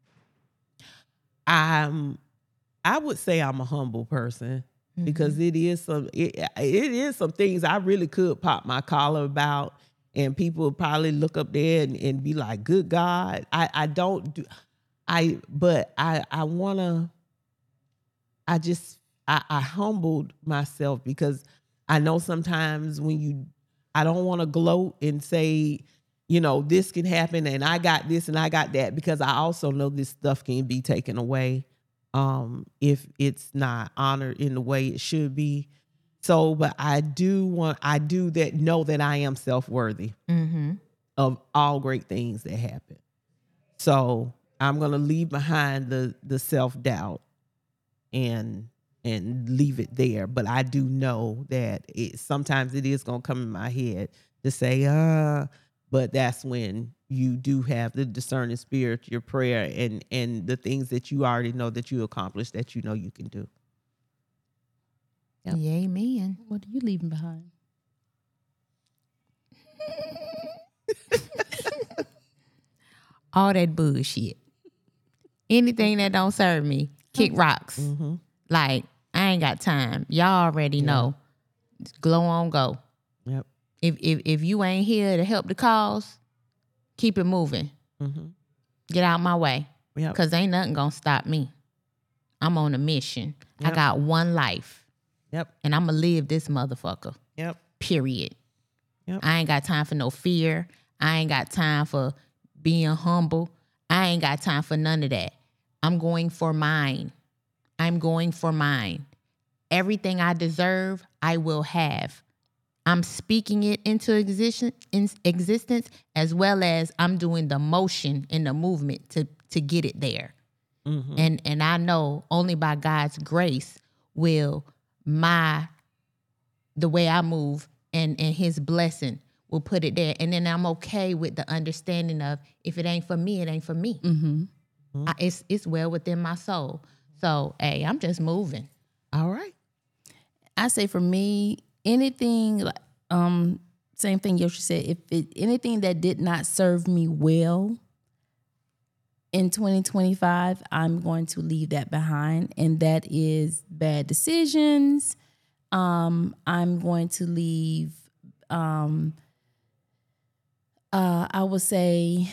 I'm I would say I'm a humble person. Because it is some it, it is some things I really could pop my collar about, and people would probably look up there and, and be like, good God. I, I don't do I but I I wanna I just I, I humbled myself, because I know sometimes when you I don't want to gloat and say, you know, this can happen and I got this and I got that, because I also know this stuff can be taken away. Um, if it's not honored in the way it should be. So, but I do want, I do that, know that I am self-worthy Mm-hmm. of all great things that happen. So I'm going to leave behind the, the self-doubt and, and leave it there. But I do know that it, sometimes it is going to come in my head to say, uh, but that's when you do have the discerning spirit, your prayer, and and the things that you already know that you accomplished, that you know you can do. Yep. Yeah, amen. What are you leaving behind? All that bullshit. Anything that don't serve me, kick rocks. Mm-hmm. Like, I ain't got time. Y'all already know. Just glow on go. Yep. If if if you ain't here to help the cause, keep it moving. Mm-hmm. Get out my way. Yep. Because ain't nothing gonna stop me. I'm on a mission. I Yep. got one life. Yep. And I'm gonna live this motherfucker. Yep. Period. Yep. I ain't got time for no fear. I ain't got time for being humble. I ain't got time for none of that. I'm going for mine. I'm going for mine. Everything I deserve, I will have. I'm speaking it into existence, in existence, as well as I'm doing the motion and the movement to to get it there. Mm-hmm. And and I know only by God's grace will my the way I move and and His blessing will put it there. And then I'm okay with the understanding of, if it ain't for me, it ain't for me. Mm-hmm. I, it's it's well within my soul. So hey, I'm just moving. All right. I say for me, anything, like, um, same thing Yoshi said, if it, anything that did not serve me well in twenty twenty-five, I'm going to leave that behind. And that is bad decisions. Um, I'm going to leave, um, uh, I would say,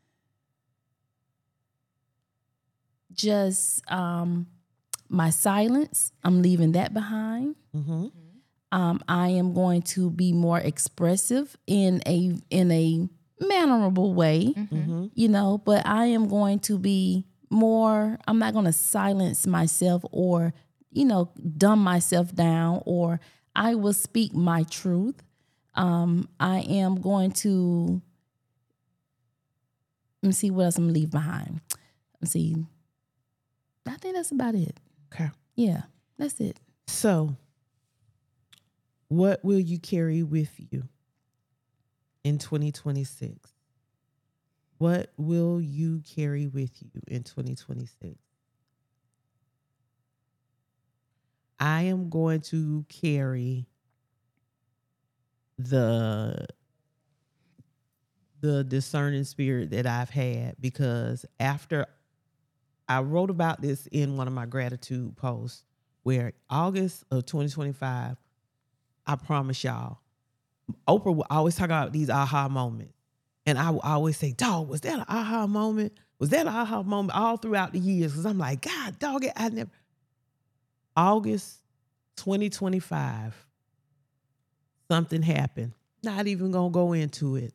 just um, my silence. I'm leaving that behind. Mm-hmm. Um, I am going to be more expressive in a in a mannerable way, Mm-hmm. you know, but I am going to be more, I'm not going to silence myself or, you know, dumb myself down, or I will speak my truth. Um, I am going to, let me see what else I'm going to leave behind. Let's see. I think that's about it. Okay. Yeah, that's it. So, what will you carry with you in twenty twenty-six? What will you carry with you in twenty twenty-six? I am going to carry the the discerning spirit that I've had, because after I wrote about this in one of my gratitude posts, where August of twenty twenty-five, I promise y'all, Oprah will always talk about these aha moments. And I will always say, dog, was that an aha moment? Was that an aha moment all throughout the years? Because I'm like, God, dog, I never. August twenty twenty-five, something happened. Not even going to go into it.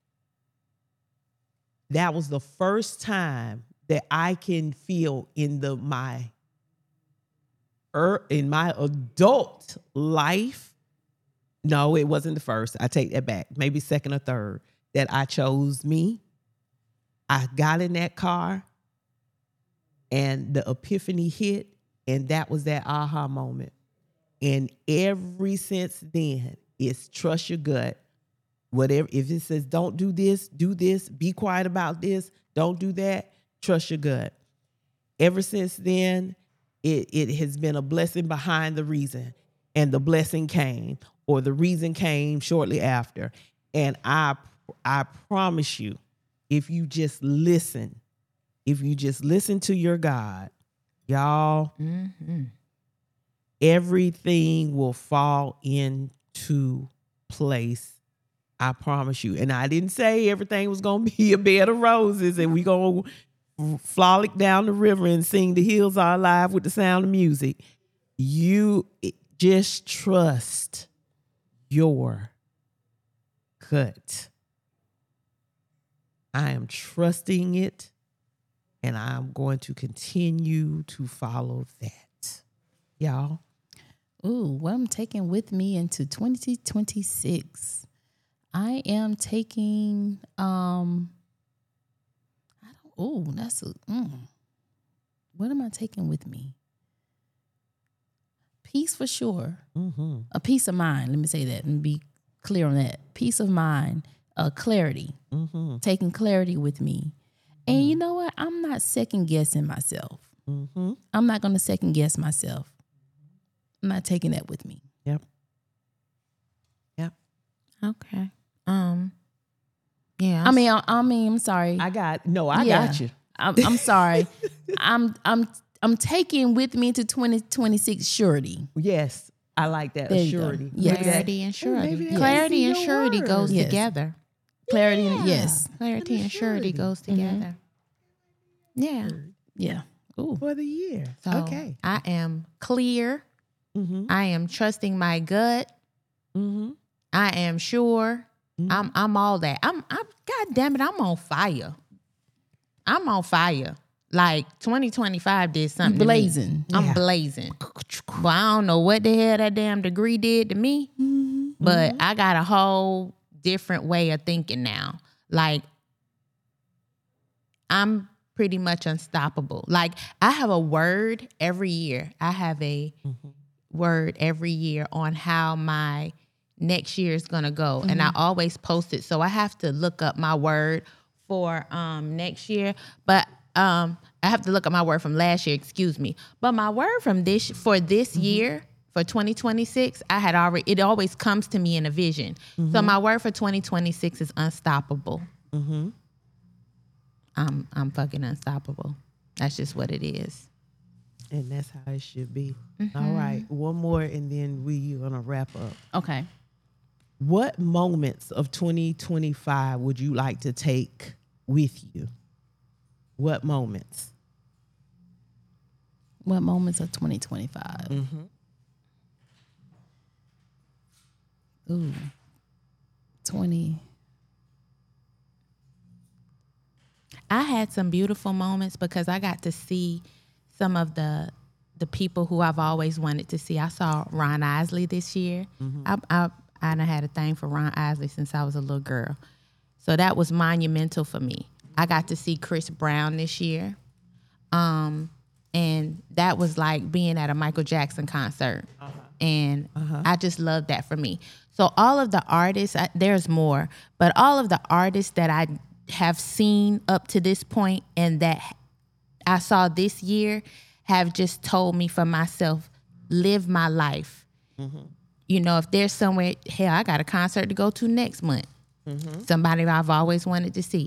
That was the first time that I can feel in the my er, in my adult life. No, it wasn't the first. I take that back. Maybe second or third, that I chose me. I got in that car and the epiphany hit, and that was that aha moment. And ever since then, it's trust your gut. Whatever, if it says don't do this, do this, be quiet about this, don't do that, trust your gut. Ever since then, it, it has been a blessing behind the reason. And the blessing came, or the reason came shortly after. And I I promise you, if you just listen, if you just listen to your God, y'all, Mm-hmm. everything will fall into place. I promise you. And I didn't say everything was going to be a bed of roses and we going to frolic down the river and sing The Hills Are Alive with the sound of music. You just trust your gut. I am trusting it, and I'm going to continue to follow that. Y'all. Ooh, what I'm taking with me into twenty twenty-six. I am taking, um, I don't, ooh, that's a, mm, what am I taking with me? Peace for sure. Mm-hmm. A peace of mind. Let me say that and be clear on that. Peace of mind, uh, clarity, Mm-hmm. taking clarity with me. And you know what? I'm not second guessing myself. Mm-hmm. I'm not going to second guess myself. I'm not taking that with me. Yep. Yep. Okay. Um. Yeah. I mean, I, I mean, I'm sorry. I got, no, I Yeah. got you. I'm, I'm sorry. I'm I'm I'm taking with me to twenty twenty-six surety. Yes. I like that. There you go. Surety. Yes. clarity and surety. maybe that's Clarity in and your surety word. goes Yes. together. Clarity, and yes, Clarity and surety surety. goes together. Yeah. yeah. Ooh, For the year. So Okay. I am clear. Mm-hmm. I am trusting my gut. Mm-hmm. I am sure. Mhm. I'm I'm all that. I'm I'm God damn it, I'm on fire. I'm on fire. Like twenty twenty-five did something to me. blazing. I'm Yeah. blazing. But I don't know what the hell that damn degree did to me. But I got a whole different way of thinking now. Like I'm pretty much unstoppable. Like I have a word every year. I have a word every year on how my next year is gonna go. And I always post it. So I have to look up my word for um next year. But um I have to look up my word from last year, excuse me. But my word from this for this year for twenty twenty-six, I had already, it always comes to me in a vision. Mm-hmm. So my word for twenty twenty-six is unstoppable. Mm-hmm. I'm, I'm fucking unstoppable. That's just what it is. And that's how it should be. Mm-hmm. All right. One more and then we're going to wrap up. Okay. What moments of twenty twenty-five would you like to take with you? What moments? What moments of twenty twenty-five? Mm-hmm. Ooh. twenty. I had some beautiful moments because I got to see some of the the people who I've always wanted to see. I saw Ron Isley this year. Mm-hmm. I, I I done had a thing for Ron Isley since I was a little girl. So that was monumental for me. I got to see Chris Brown this year. Um, and that was like being at a Michael Jackson concert. Uh-huh. And uh-huh. I just loved that for me. So all of the artists, I, there's more, but all of the artists that I have seen up to this point and that I saw this year have just told me for myself, live my life. Mm-hmm. You know, if there's somewhere, hell, I got a concert to go to next month. Mm-hmm. Somebody I've always wanted to see.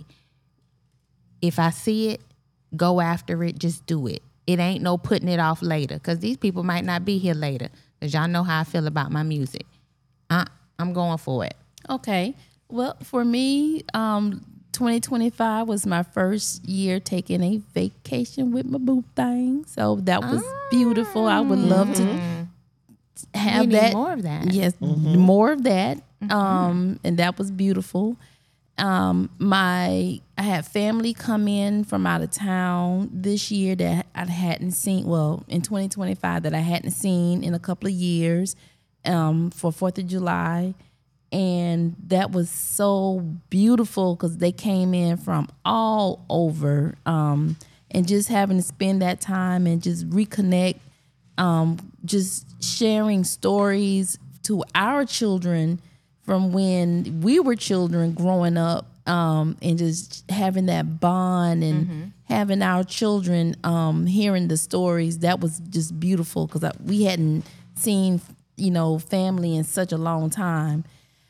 If I see it, go after it, just do it. It ain't no putting it off later because these people might not be here later because y'all know how I feel about my music. I, I'm going for it. Okay. Well, for me, um, twenty twenty-five was my first year taking a vacation with my boo thing. So that was ah. beautiful. I would love mm-hmm. to have we need that. more of that. Yes, mm-hmm. more of that. Mm-hmm. Um, and that was beautiful. Um, my I had family come in from out of town this year that I hadn't seen. Well, in twenty twenty-five that I hadn't seen in a couple of years um, for Fourth of July. And that was so beautiful because they came in from all over um, and just having to spend that time and just reconnect, um, just sharing stories to our children from when we were children growing up um, and just having that bond and mm-hmm. having our children um, hearing the stories. That was just beautiful because we hadn't seen, you know, family in such a long time.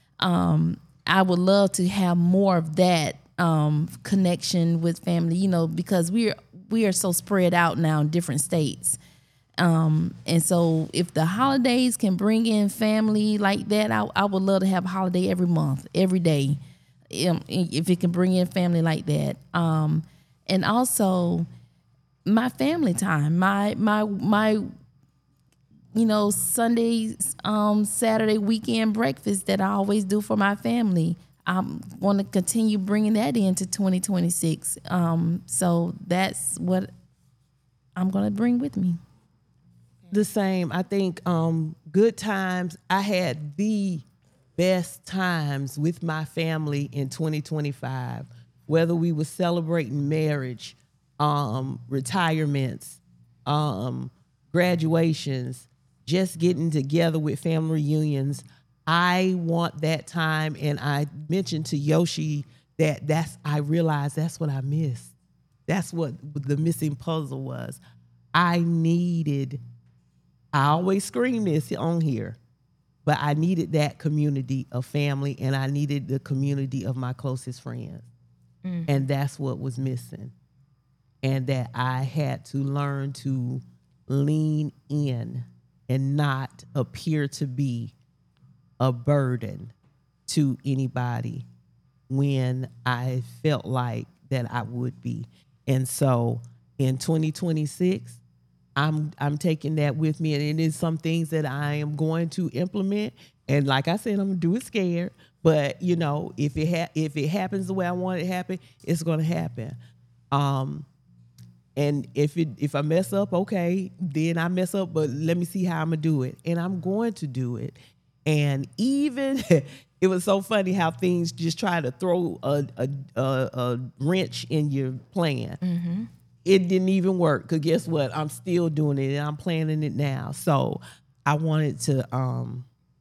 Um, I would love to have more of that um, connection with family, you know, because we are we are so spread out now in different states. Um, and so if the holidays can bring in family like that, I, I would love to have a holiday every month, every day, um, if it can bring in family like that. Um, and also my family time, my my my. you know, Sundays, um, Saturday weekend breakfast that I always do for my family. I want to continue bringing that into twenty twenty-six. Um, so that's what I'm going to bring with me. The same. I think um, good times. I had the best times with my family in twenty twenty-five, whether we were celebrating marriage, um, retirements, um, graduations, just getting together with family reunions. I want that time. And I mentioned to Yoshi that that's, I realized that's what I missed. That's what the missing puzzle was. I needed, I always scream this on here, but I needed that community of family and I needed the community of my closest friends. Mm. And that's what was missing. And that I had to learn to lean in and not appear to be a burden to anybody when I felt like that I would be. And so in twenty twenty-six, I'm I'm taking that with me, and it is some things that I am going to implement. And like I said, I'm gonna do it scared, but you know, if it ha- if it happens the way I want it to happen, it's gonna happen. Um, And if it if I mess up, okay, then I mess up, but let me see how I'm going to do it. And I'm going to do it. And even, it was so funny how things just try to throw a, a, a, a wrench in your plan. Mm-hmm. It didn't even work because guess what? I'm still doing it and I'm planning it now. So I wanted to, um,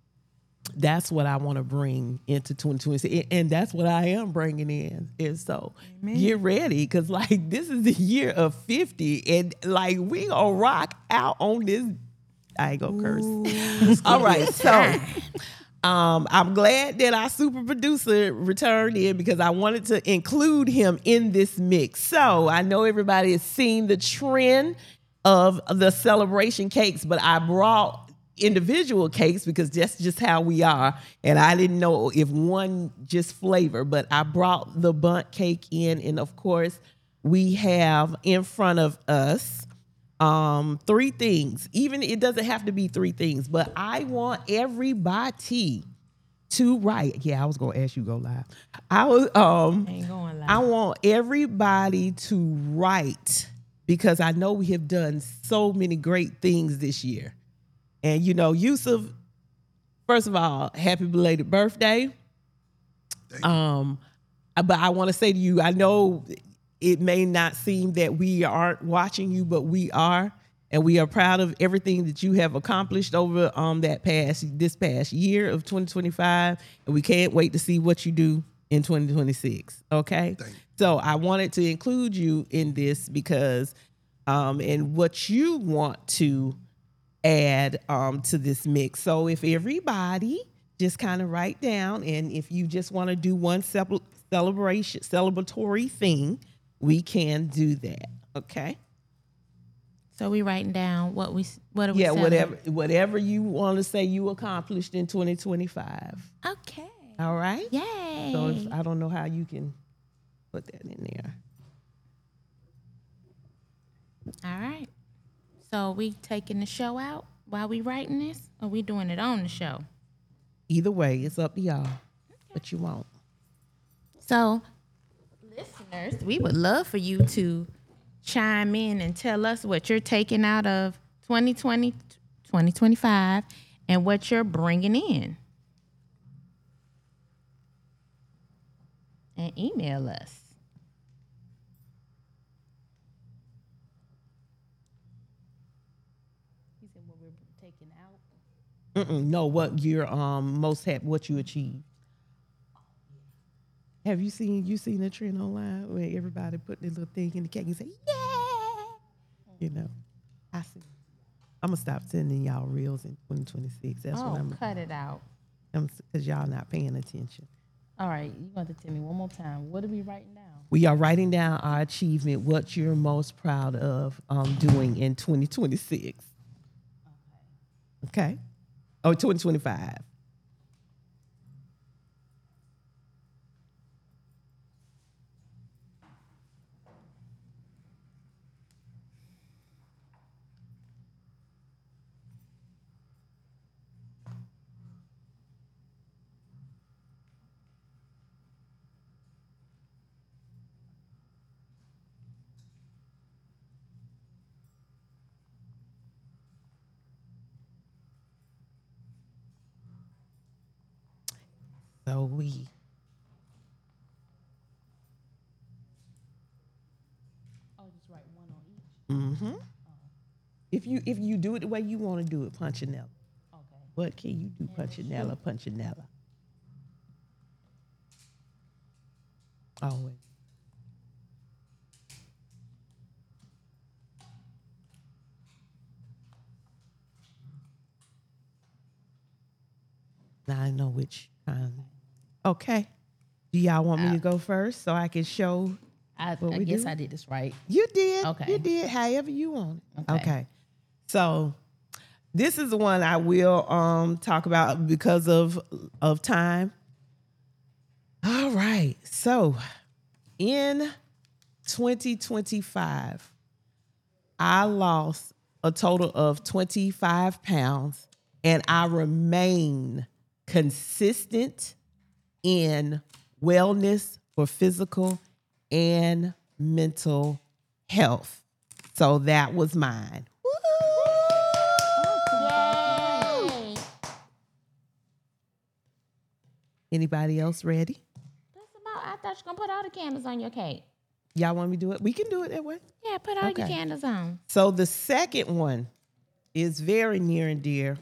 that's what I want to bring into twenty twenty-six. And that's what I am bringing in. And so Amen. Get ready because, like, this is the year of fifty. And, like, we going to rock out on this I ain't gonna curse. All right, so um, I'm glad that our super producer returned in because I wanted to include him in this mix. So I know everybody has seen the trend of the celebration cakes, but I brought individual cakes because that's just how we are. And I didn't know if one just flavor, but I brought the bundt cake in. And of course, we have in front of us um three things. Even it doesn't have to be three things, but I want everybody to write. Yeah, I was gonna ask you to go live. I was um Ain't going live. I want everybody to write because I know we have done so many great things this year. And you know, Yusuf, first of all, happy belated birthday. Um, but I want to say to you, I know it may not seem that we aren't watching you, but we are, and we are proud of everything that you have accomplished over um that past this past year of twenty twenty-five, and we can't wait to see what you do in twenty twenty-six. Okay, so I wanted to include you in this because um and what you want to add um to this mix. So if everybody just kind of write down, and if you just want to do one cel- celebration celebratory thing, we can do that. Okay. So we writing down what we what are we Yeah, celebrating? whatever whatever you want to say you accomplished in twenty twenty-five. Okay. All right. Yay. So if, I don't know how you can put that in there. All right. So we taking the show out while we writing this, or we doing it on the show? Either way, it's up to y'all. What you want. So, listeners, we would love for you to chime in and tell us what you're taking out of twenty twenty, twenty twenty-five and what you're bringing in. And email us. He said what we're taking out. Mm-mm, no, what you're um most happy, what you achieved. Have you seen you seen the trend online where everybody put their little thing in the cake and say, yeah? You know, I see. I'm gonna stop sending y'all reels in twenty twenty-six. That's Oh, what I'm cut it out. because y'all not paying attention. All right, you want to tell me one more time. What are we writing down? We are writing down our achievement, what you're most proud of um, doing in twenty twenty-six. Okay. Oh, twenty twenty-five. So we Oh, just write one on each. Mm-hmm. If you if you do it the way you want to do it, Punchinella. Okay. What can you do, Punchinella, Punchinella? Always. Now I know which kind. Okay. Do y'all want me to go first so I can show? I, What I we guess do? I did this right. You did. Okay. You did. However you want it. Okay. Okay. So this is the one I will um talk about because of of time. All right. So in twenty twenty-five, I lost a total of twenty-five pounds, and I remain consistent in wellness for physical and mental health. So that was mine. Yay. Anybody else ready? That's about, I thought you were going to put all the candles on your cake. Y'all want me to do it? We can do it that way. Yeah, put all your Okay. candles on. So the second one is very near and dear.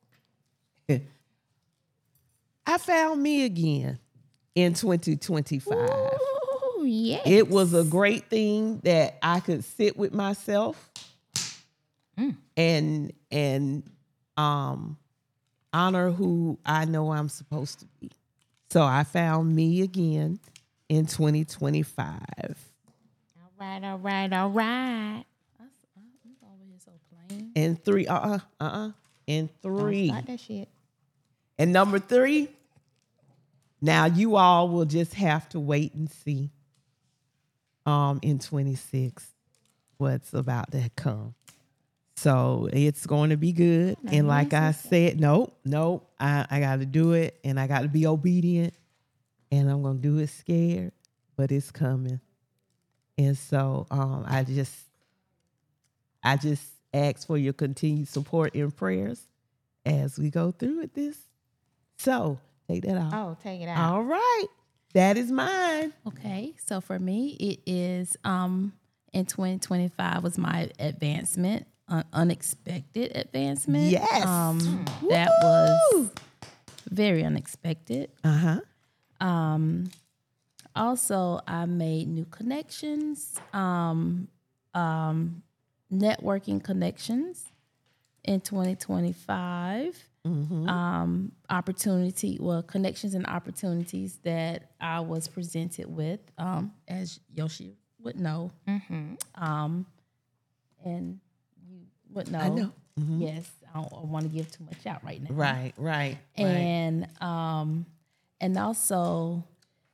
I found me again in twenty twenty-five. Ooh, yes. It was a great thing that I could sit with myself Mm. and and um, honor who I know I'm supposed to be. So I found me again in twenty twenty-five. All right, all right, all right. It's over here so plain. And three, uh-uh, uh-uh. And Don't three. start that shit. And number three, now you all will just have to wait and see um, in twenty-six what's about to come. So it's going to be good. And like I said, nope, nope, I, I got to do it. And I got to be obedient. And I'm going to do it scared, but it's coming. And so um, I just, I just ask for your continued support and prayers as we go through with this. So take that off. Oh, take it out. All right. That is mine. Okay, so for me, it is um in twenty twenty-five was my advancement, uh, unexpected advancement. Yes. um, that was very unexpected. Uh-huh. Um, also, I made new connections, um, um, networking connections in twenty twenty-five. Mm-hmm. Um, opportunity, well, connections and opportunities that I was presented with, um, as Yoshi would know, Mm-hmm. um, and you would know. I know. Mhm. Yes, I don't want to give too much out right now. Right, right, right. And um, and also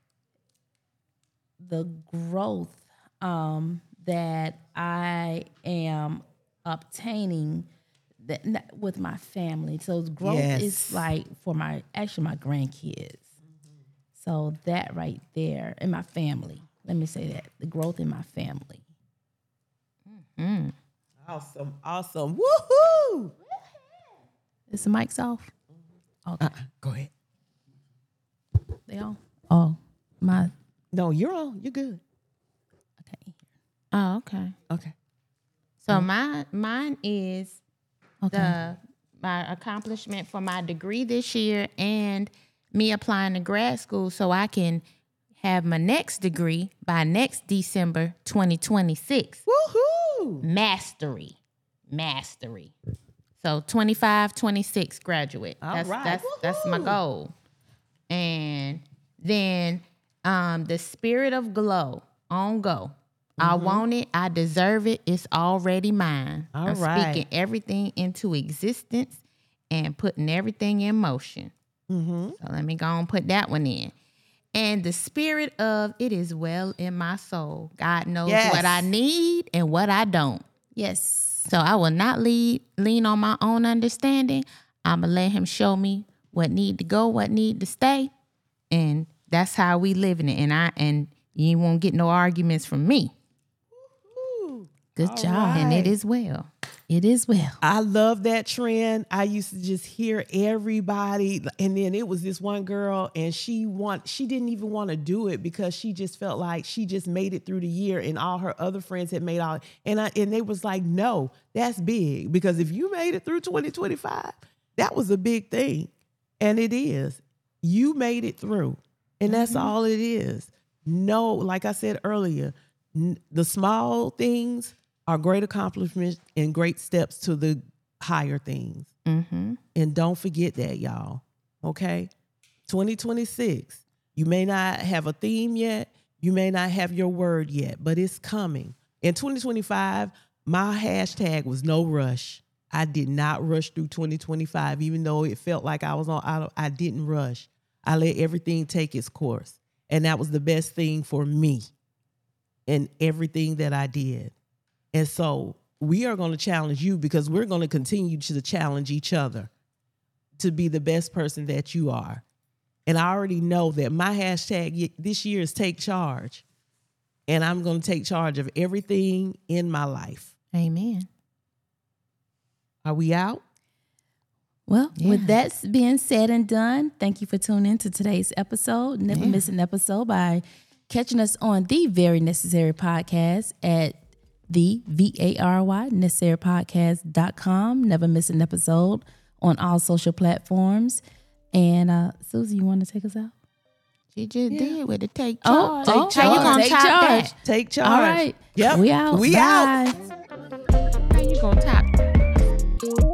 the growth um, that I am obtaining that not- with my family. So growth Yes. is like for my actually my grandkids. So that right there in my family. Let me say that the growth in my family. Mm. Awesome, awesome. Woohoo! Is the mics off? Okay, Uh-uh. Go ahead. they on. Oh, my. No, you're on. You're good. Okay. Oh, okay. Okay. So mine, mine is Okay. the my accomplishment for my degree this year and me applying to grad school so I can have my next degree by next December twenty twenty-six. Woohoo! Mastery. Mastery. So twenty-five, twenty-six graduate. All that's right. that's that's my Woohoo. goal. And then um the spirit of glow on go. I want it. I deserve it. It's already mine. All I'm right. speaking everything into existence and putting everything in motion. Mm-hmm. So let me go and put that one in. And the spirit of it is well in my soul. God knows Yes. what I need and what I don't. Yes. So I will not lead, lean on my own understanding. I'm going to let him show me what need to go, what need to stay. And that's how we living it. And I and you won't get no arguments from me. Good All job. And right. it is well. It is well. I love that trend. I used to just hear everybody, and then it was this one girl, and she want she didn't even want to do it because she just felt like she just made it through the year, and all her other friends had made all, and I and they was like, no, that's big because if you made it through twenty twenty-five, that was a big thing, and it is. You made it through, and that's all it is. No, like I said earlier, n- the small things are great accomplishments and great steps to the higher things. Mm-hmm. And don't forget that, y'all. Okay? twenty twenty-six, you may not have a theme yet. You may not have your word yet, but it's coming. In twenty twenty-five, my hashtag was no rush. I did not rush through twenty twenty-five, even though it felt like I was on auto. I didn't rush. I let everything take its course. And that was the best thing for me in everything that I did. And so we are going to challenge you because we're going to continue to challenge each other to be the best person that you are. And I already know that my hashtag this year is take charge. And I'm going to take charge of everything in my life. Amen. Are we out? Well, Yeah. with that being said and done, thank you for tuning in to today's episode. Never Yeah. miss an episode by catching us on the Very Necessary Podcast at the V A R Y necessary podcast dot com. Never miss an episode on all social platforms. And uh, Susie, you want to take us out? She just Yeah. did with the take Oh, charge. oh, How you oh, gonna take top charge. that? Take charge. All right. Yep. We out. We Bye. out. How you gonna top?